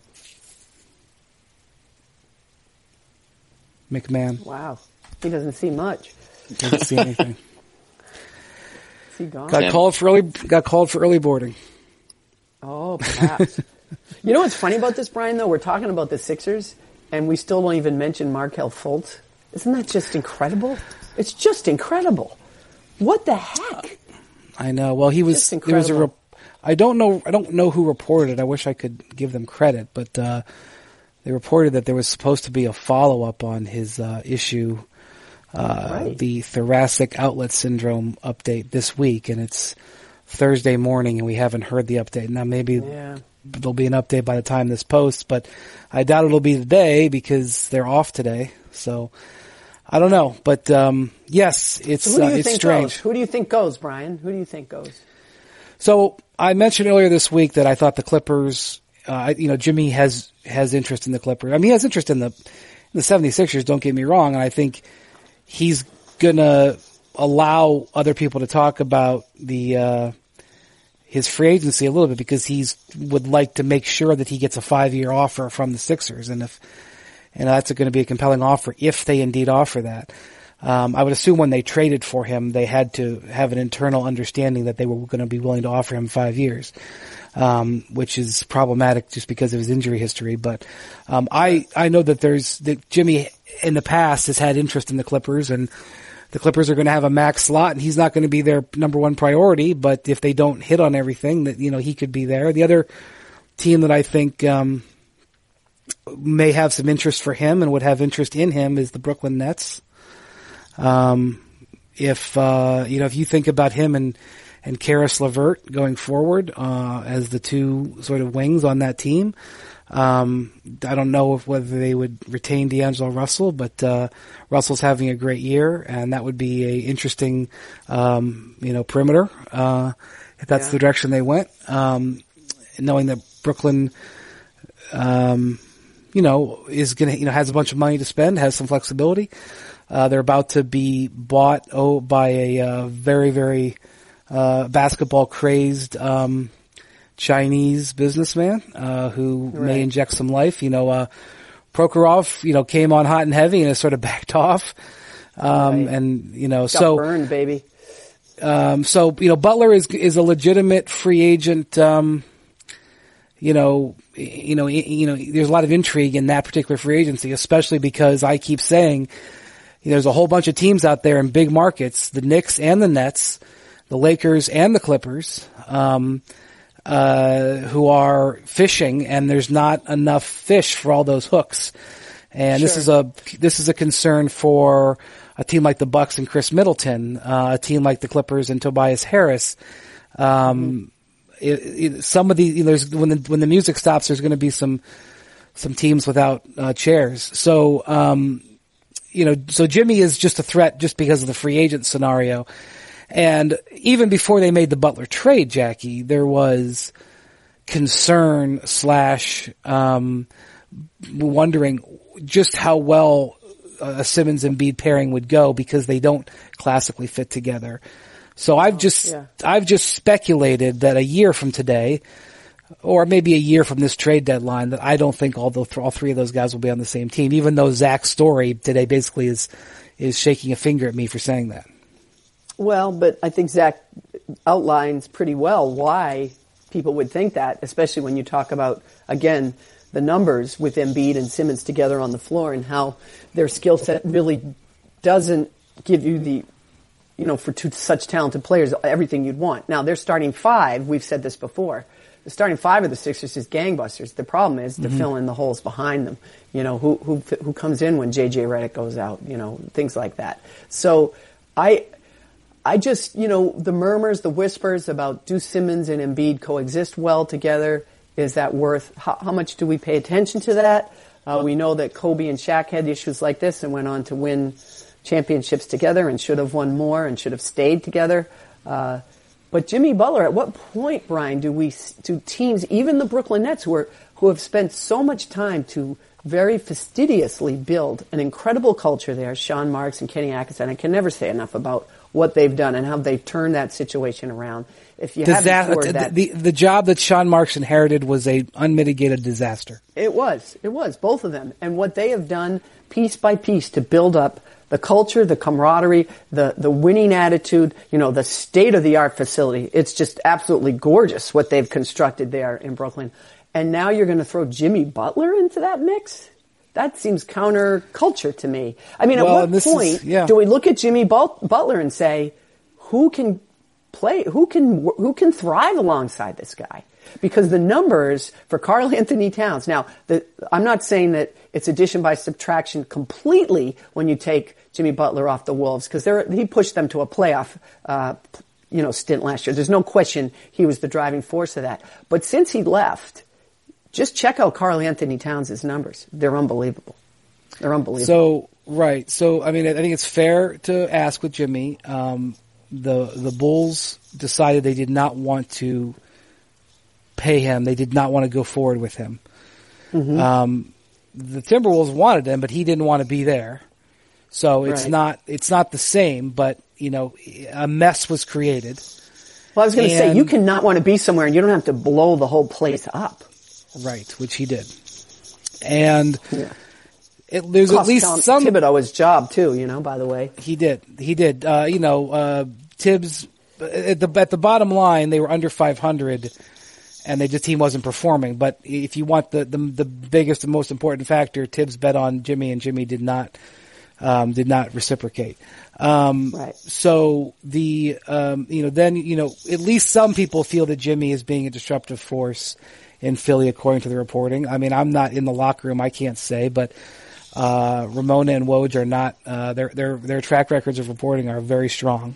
McMahon. Wow. He doesn't see much. Doesn't see anything. Is he gone? Got called for early boarding. Oh, perhaps. You know what's funny about this, Brian, though? We're talking about the Sixers, and we still don't even mention Markelle Fultz. Isn't that just incredible? It's just incredible. What the heck? I know. Well, he was. There was I don't know who reported it. I wish I could give them credit, but they reported that there was supposed to be a follow-up on his issue, the thoracic outlet syndrome update this week, and it's Thursday morning, and we haven't heard the update. Now, maybe there'll be an update by the time this posts, but I doubt it'll be today because they're off today. So I don't know, but yes, it's strange. Who do you think goes, Brian? Who do you think goes? So I mentioned earlier this week that I thought the Clippers, Jimmy has interest in the Clippers. I mean, he has interest in the 76ers. Don't get me wrong, and I think he's gonna allow other people to talk about his free agency a little bit because would like to make sure that he gets a 5-year offer from the Sixers, and that's going to be a compelling offer if they indeed offer that. I would assume when they traded for him, they had to have an internal understanding that they were going to be willing to offer him 5 years, which is problematic just because of his injury history. But I know that Jimmy in the past has had interest in the Clippers, and the Clippers are going to have a max slot, and he's not going to be their number one priority. But if they don't hit on everything, that he could be there. The other team that I think may have some interest for him and would have interest in him is the Brooklyn Nets. If you think about him and Karis LeVert going forward as the two sort of wings on that team, I don't know whether they would retain D'Angelo Russell, but Russell's having a great year, and that would be a interesting perimeter if that's the direction they went. Knowing that Brooklyn is gonna has a bunch of money to spend, has some flexibility. They're about to be bought by a very, very basketball crazed Chinese businessman who may inject some life. Prokhorov, came on hot and heavy and has sort of backed off. And got burned, baby. Butler is a legitimate free agent. There's a lot of intrigue in that particular free agency, especially because I keep saying there's a whole bunch of teams out there in big markets, the Knicks and the Nets, the Lakers and the Clippers, who are fishing, and there's not enough fish for all those hooks. And this is a concern for a team like the Bucks and Chris Middleton, a team like the Clippers and Tobias Harris. Some of these, when the music stops, there's going to be some teams without chairs. So Jimmy is just a threat just because of the free agent scenario. And even before they made the Butler trade, Jackie, there was concern / wondering just how well a Simmons and Embiid pairing would go because they don't classically fit together. So I've just speculated that a year from today, or maybe a year from this trade deadline, that I don't think all three of those guys will be on the same team, even though Zach's story today basically is shaking a finger at me for saying that. Well, but I think Zach outlines pretty well why people would think that, especially when you talk about, again, the numbers with Embiid and Simmons together on the floor and how their skill set really doesn't give you the, for two such talented players, everything you'd want. Now, their starting five, we've said this before, the starting five of the Sixers is gangbusters. The problem is to fill in the holes behind them. Who comes in when J.J. Redick goes out, things like that. So I just, the murmurs, the whispers about do Simmons and Embiid coexist well together? Is that worth, how much do we pay attention to that? We know that Kobe and Shaq had issues like this and went on to win championships together and should have won more and should have stayed together. But Jimmy Butler, at what point, Brian, do teams, even the Brooklyn Nets, who have spent so much time to very fastidiously build an incredible culture there, Sean Marks and Kenny Atkinson, I can never say enough about what they've done and how they've turned that situation around. If you haven't heard that, the job that Sean Marks inherited was a unmitigated disaster. It was both of them, and what they have done piece by piece to build up the culture, the camaraderie, the winning attitude, the state of the art facility. It's just absolutely gorgeous what they've constructed there in Brooklyn. And now you're going to throw Jimmy Butler into that mix? That seems counterculture to me. I mean, at what point do we look at Jimmy Butler and say, who can play, who can thrive alongside this guy? Because the numbers for Karl Anthony Towns, now, I'm not saying that it's addition by subtraction completely when you take Jimmy Butler off the Wolves, because he pushed them to a playoff, stint last year. There's no question he was the driving force of that. But since he left, just check out Karl Anthony Towns' numbers. They're unbelievable. So, right. So, I mean, I think it's fair to ask with Jimmy. The Bulls decided they did not want to pay him. They did not want to go forward with him. Mm-hmm. The Timberwolves wanted him, but he didn't want to be there. So it's not the same, but, a mess was created. Well, I was going to say, you cannot want to be somewhere and you don't have to blow the whole place up. Right, which he did. And there's at least some Thibodeau his job too. By the way, he did. Tibbs at the bottom line, they were under 500, and the team wasn't performing. But if you want the biggest and most important factor, Tibbs bet on Jimmy, and Jimmy did not reciprocate. Right. So then at least some people feel that Jimmy is being a disruptive force in Philly, according to the reporting. I mean, I'm not in the locker room, I can't say, but Ramona and Woj are not. Their track records of reporting are very strong.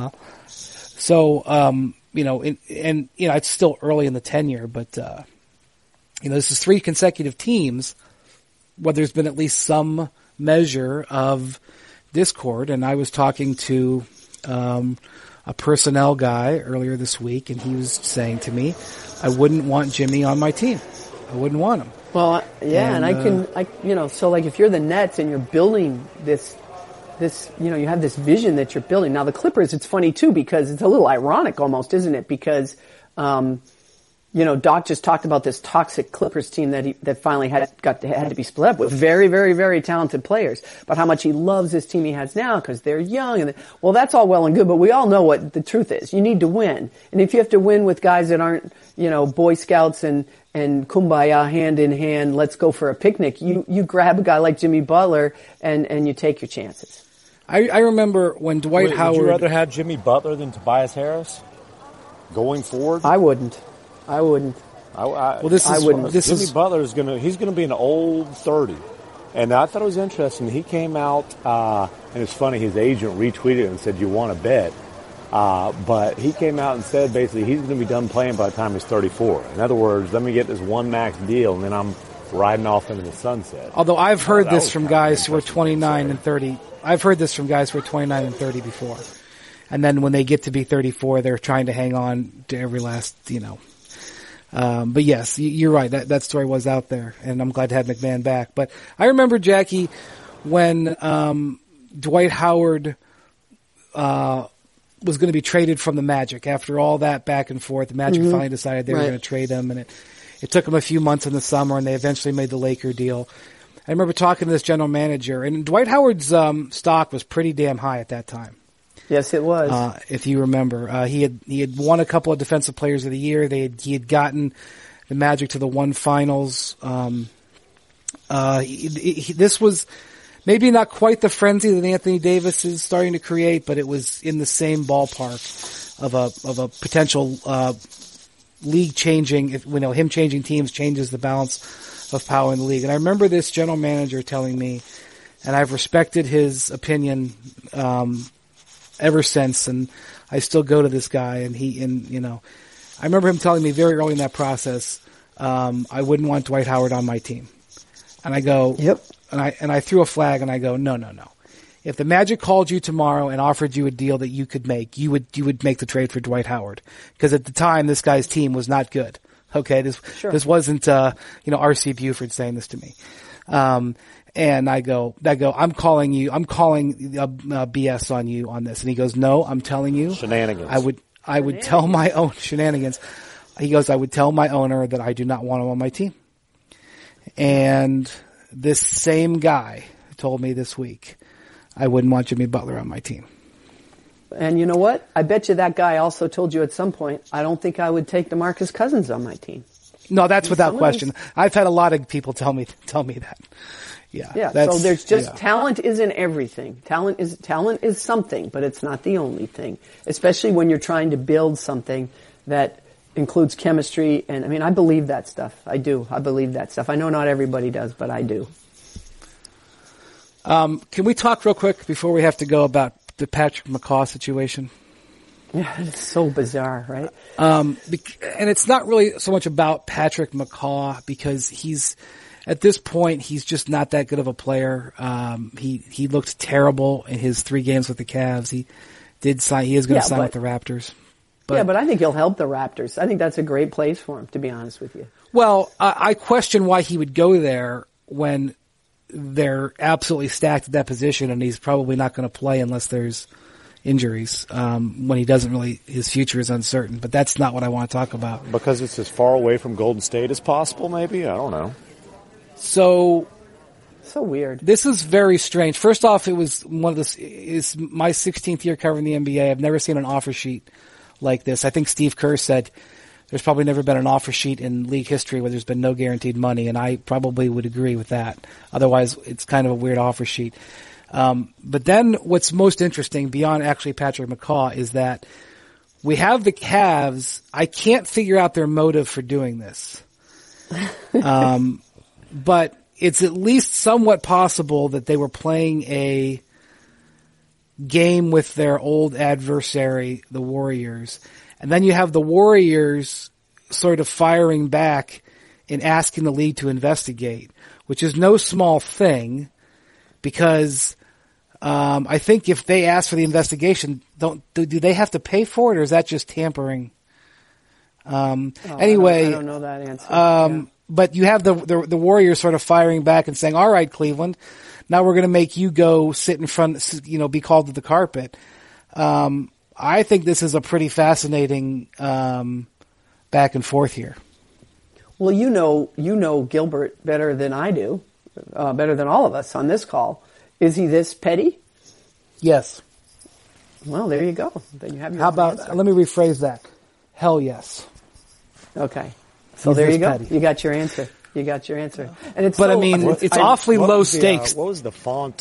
It's still early in the tenure, but this is 3 consecutive teams where there's been at least some measure of discord. And I was talking to a personnel guy earlier this week, and he was saying to me, I wouldn't want Jimmy on my team. I wouldn't want him. Well, yeah, and so like if you're the Nets and you're building this, you have this vision that you're building. Now the Clippers, it's funny too, because it's a little ironic almost, isn't it? Because, Doc just talked about this toxic Clippers team that finally had to be split up with very, very, very talented players, but how much he loves this team he has now because they're young. Well, that's all well and good, but we all know what the truth is. You need to win. And if you have to win with guys that aren't, Boy Scouts and kumbaya hand in hand, let's go for a picnic, you grab a guy like Jimmy Butler and you take your chances. I remember when Dwight Howard... Would you rather have Jimmy Butler than Tobias Harris going forward? I wouldn't. Jimmy Butler is he's gonna be an old 30. And I thought it was interesting. He came out, and it's funny, his agent retweeted it and said, you want to bet. But he came out and said basically he's going to be done playing by the time he's 34. In other words, let me get this one max deal and then I'm riding off into the sunset. Although I've heard this from guys who are 29 and 30. I've heard this from guys who are 29 and 30 before. And then when they get to be 34, they're trying to hang on to every last, but yes, you're right. That story was out there, and I'm glad to have McMahon back. But I remember, Jackie, when Dwight Howard was going to be traded from the Magic after all that back and forth. The Magic finally decided they were going to trade him, and it took them a few months in the summer, and they eventually made the Laker deal. I remember talking to this general manager, and Dwight Howard's stock was pretty damn high at that time. Yes, it was. If you remember, he had won a couple of Defensive Players of the Year. He had gotten the Magic to the one finals. This was maybe not quite the frenzy that Anthony Davis is starting to create, but it was in the same ballpark of a potential league changing. Him changing teams changes the balance of power in the league. And I remember this general manager telling me, and I've respected his opinion ever since, and I still go to this guy, I remember him telling me very early in that process, I wouldn't want Dwight Howard on my team. And I go, yep. And I threw a flag and I go, no. If the Magic called you tomorrow and offered you a deal that you could make, you would make the trade for Dwight Howard. Because at the time, this guy's team was not good. Okay, this wasn't R.C. Buford saying this to me. And I go, I'm calling BS on you on this. And he goes, no, I'm telling you. Shenanigans. I would tell my own shenanigans. He goes, I would tell my owner that I do not want him on my team. And this same guy told me this week, I wouldn't want Jimmy Butler on my team. And you know what? I bet you that guy also told you at some point, I don't think I would take DeMarcus Cousins on my team. No, that's without question. I've had a lot of people tell me that. Yeah. So there's talent isn't everything. Talent is something, but it's not the only thing. Especially when you're trying to build something that includes chemistry. And I believe that stuff. I do. I believe that stuff. I know not everybody does, but I do. Can we talk real quick before we have to go about the Patrick McCaw situation? Yeah, it's so bizarre, right? And it's not really so much about Patrick McCaw because at this point, he's just not that good of a player. He looked terrible in his 3 games with the Cavs. He is going to sign with the Raptors. But I think he'll help the Raptors. I think that's a great place for him, to be honest with you. Well, I question why he would go there when they're absolutely stacked at that position, and he's probably not going to play unless there's injuries. When he doesn't really, his future is uncertain. But that's not what I want to talk about. Because it's as far away from Golden State as possible, maybe? I don't know. So so weird. This is very strange. First off, it was is my 16th year covering the NBA. I've never seen an offer sheet like this. I think Steve Kerr said there's probably never been an offer sheet in league history where there's been no guaranteed money, and I probably would agree with that. Otherwise, it's kind of a weird offer sheet. But then what's most interesting beyond actually Patrick McCaw is that we have the Cavs. I can't figure out their motive for doing this. But it's at least somewhat possible that they were playing a game with their old adversary, the Warriors. And then you have the Warriors sort of firing back and asking the league to investigate, which is no small thing because I think if they ask for the investigation, do they have to pay for it, or is that just tampering? Anyway, I don't know that answer. But you have the Warriors sort of firing back and saying, all right, Cleveland, now we're going to make you go sit in front, be called to the carpet. I think this is a pretty fascinating, back and forth here. Well, you know Gilbert better than I do, better than all of us on this call. Is he this petty? Yes. Well, there you go. Then you have your How about, answer. let me rephrase that. Hell yes. Okay. So He's there you this go. petty. You got your answer. And it's But so, I mean, it's awfully low stakes. What was the font?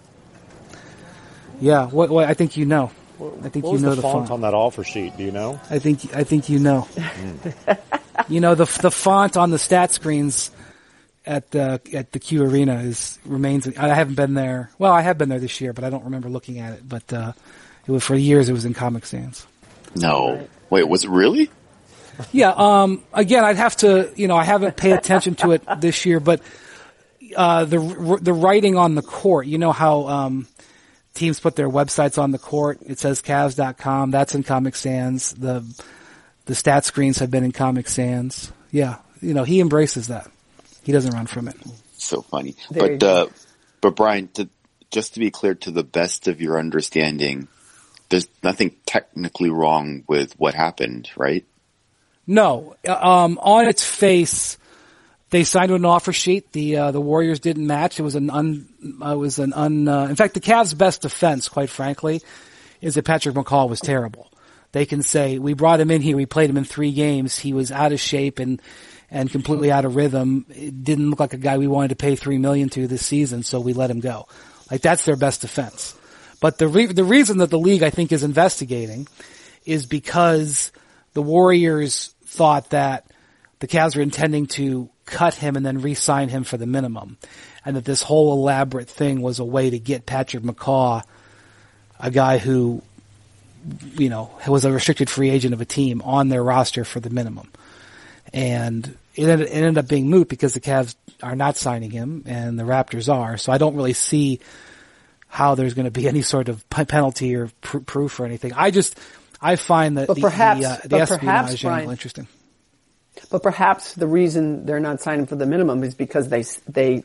Yeah. What I think you know. I think What you was know the the font on that offer sheet? Do you know? I think you know. You know the font on the stat screens at the Q Arena remains. I haven't been there. Well, I have been there this year, but I don't remember looking at it. But it was for years. It was in Comic Sans. No. Right. Wait, was it really? Yeah. Again, I'd have to. I haven't paid attention to it this year, but the writing on the court. You know how teams put their websites on the court. It says Cavs.com. That's in Comic Sans. The stat screens have been in Comic Sans. Yeah. He embraces that. He doesn't run from it. So funny. There But Brian, just to be clear, to the best of your understanding, there's nothing technically wrong with what happened, right? No. On its face, they signed an offer sheet. The Warriors didn't match. It was in fact, the Cavs' best defense, quite frankly, is that Patrick McCaw was terrible. They can say, we brought him in here, we played him in 3 games, he was out of shape and completely out of rhythm. It didn't look like a guy we wanted to pay $3 million to this season, so we let him go. Like, that's their best defense. But the reason that the league, I think, is investigating is because the Warriors thought that the Cavs were intending to cut him and then re-sign him for the minimum. And that this whole elaborate thing was a way to get Patrick McCaw, a guy who, was a restricted free agent of a team, on their roster for the minimum. And it ended up being moot because the Cavs are not signing him and the Raptors are. So I don't really see how there's going to be any sort of penalty or proof or anything. I find that the espionage angle interesting. But perhaps the reason they're not signing for the minimum is because they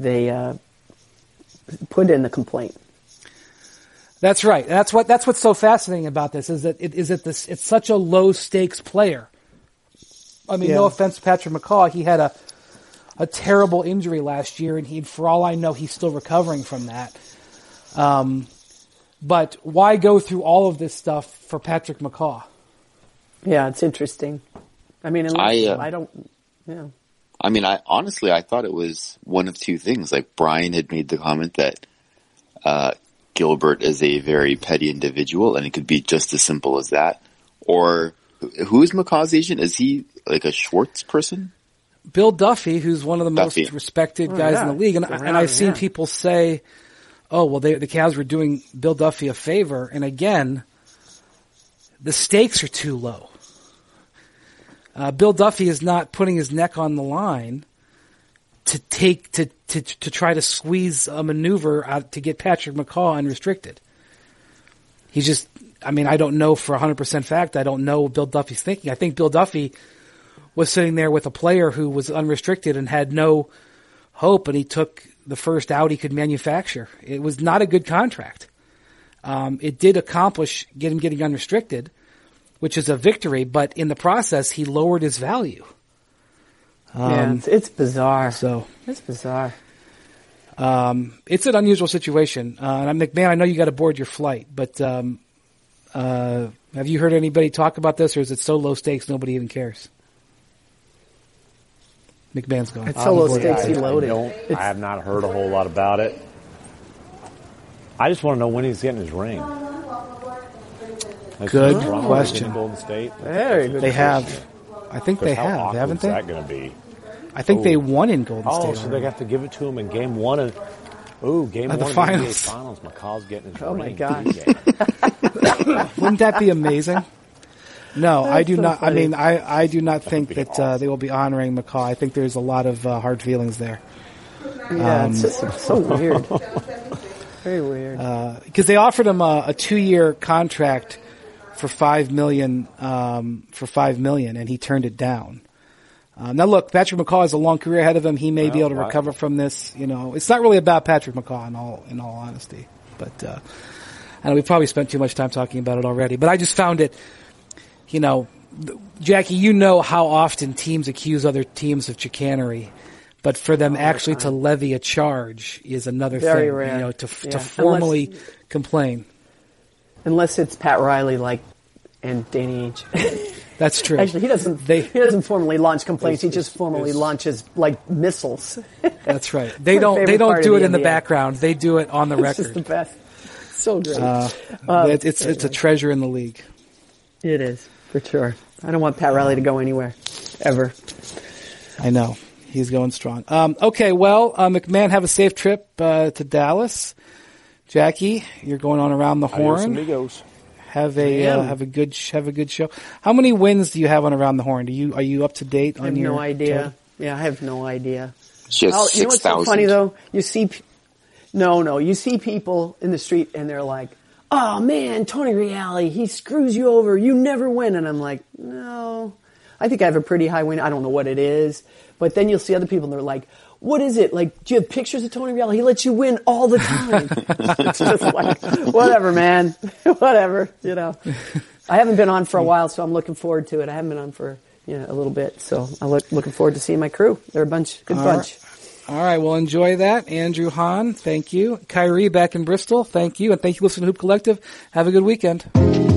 put in the complaint. That's right. That's what's so fascinating about this is that it's such a low stakes player. I mean, no offense to Patrick McCaw, he had a terrible injury last year, and for all I know, he's still recovering from that. But why go through all of this stuff for Patrick McCaw? Yeah, it's interesting. I mean, I don't. Yeah. I mean, I thought it was one of two things. Like, Brian had made the comment that Gilbert is a very petty individual, and it could be just as simple as that. Or who is McCaw's agent? Is he like a Schwartz person? Bill Duffy, who's one of the most respected guys in the league. And I've seen people say, oh, well, the Cavs were doing Bill Duffy a favor. And again, the stakes are too low. Bill Duffy is not putting his neck on the line to try to squeeze a maneuver out to get Patrick McCaw unrestricted. He's just, I don't know for 100% fact. I don't know what Bill Duffy's thinking. I think Bill Duffy was sitting there with a player who was unrestricted and had no hope, and he took the first out he could manufacture. It was not a good contract. It did accomplish getting unrestricted, which is a victory, but in the process, he lowered his value. It's bizarre. So it's bizarre. It's an unusual situation. And McMahon, I know you got to board your flight, but have you heard anybody talk about this, or is it so low stakes nobody even cares? McMahon's gone. It's so low stakes he loaded. I have not heard a whole lot about it. I just want to know when he's getting his ring. Good question. Golden State. Very good. They have. I think they have, haven't they? What's that going to be? I think they won in Golden State. Oh, so they have to give it to him in Game 1 of Game 1 the of the finals. NBA Finals. McCall's getting his ring. Oh my gosh. Wouldn't that be amazing? No, I do so not. funny. I mean, I do not think that they will be honoring McCall. I think there's a lot of hard feelings there. Yeah, it's just so weird. Very weird. Because they offered him a 2-year contract for $5 million, and he turned it down. Now look, Patrick McCall has a long career ahead of him. He may be able to recover from this. You know, it's not really about Patrick McCall in all honesty. But I know we probably spent too much time talking about it already. But I just found it, you know, Jackie, you know how often teams accuse other teams of chicanery. But for them actually to levy a charge is another Very thing. rare. You know, to formally complain. Unless it's Pat Riley, and Danny Ainge. That's true. Actually, he doesn't formally launch complaints. He just formally launches missiles. That's right. They don't do it in the background. They do it on the It's record. just the best. So great. It's a treasure in the league. It is, for sure. I don't want Pat Riley to go anywhere, ever. I know. He's going strong. Okay, well, McMahon, have a safe trip to Dallas. Jackie, you're going on Around the Horn. Adios, amigos. Have a good show. How many wins do you have on Around the Horn? Are you up to date on your? I have no idea. total? Yeah, I have no idea. She has You know what's so 6,000. funny though? You see people in the street and they're like, "Oh man, Tony Reale, he screws you over. You never win." And I'm like, "No, I think I have a pretty high win. I don't know what it is." But then you'll see other people and they're like, "What is it? Like, do you have pictures of Tony Reale? He lets you win all the time." It's just like, whatever, man. Whatever, you know. I haven't been on for a while, so I'm looking forward to it. I haven't been on for a little bit, so I'm looking forward to seeing my crew. They're a good bunch. All right, well, enjoy that. Andrew Hahn, thank you. Kyrie back in Bristol, thank you. And thank you, listen to Hoop Collective. Have a good weekend.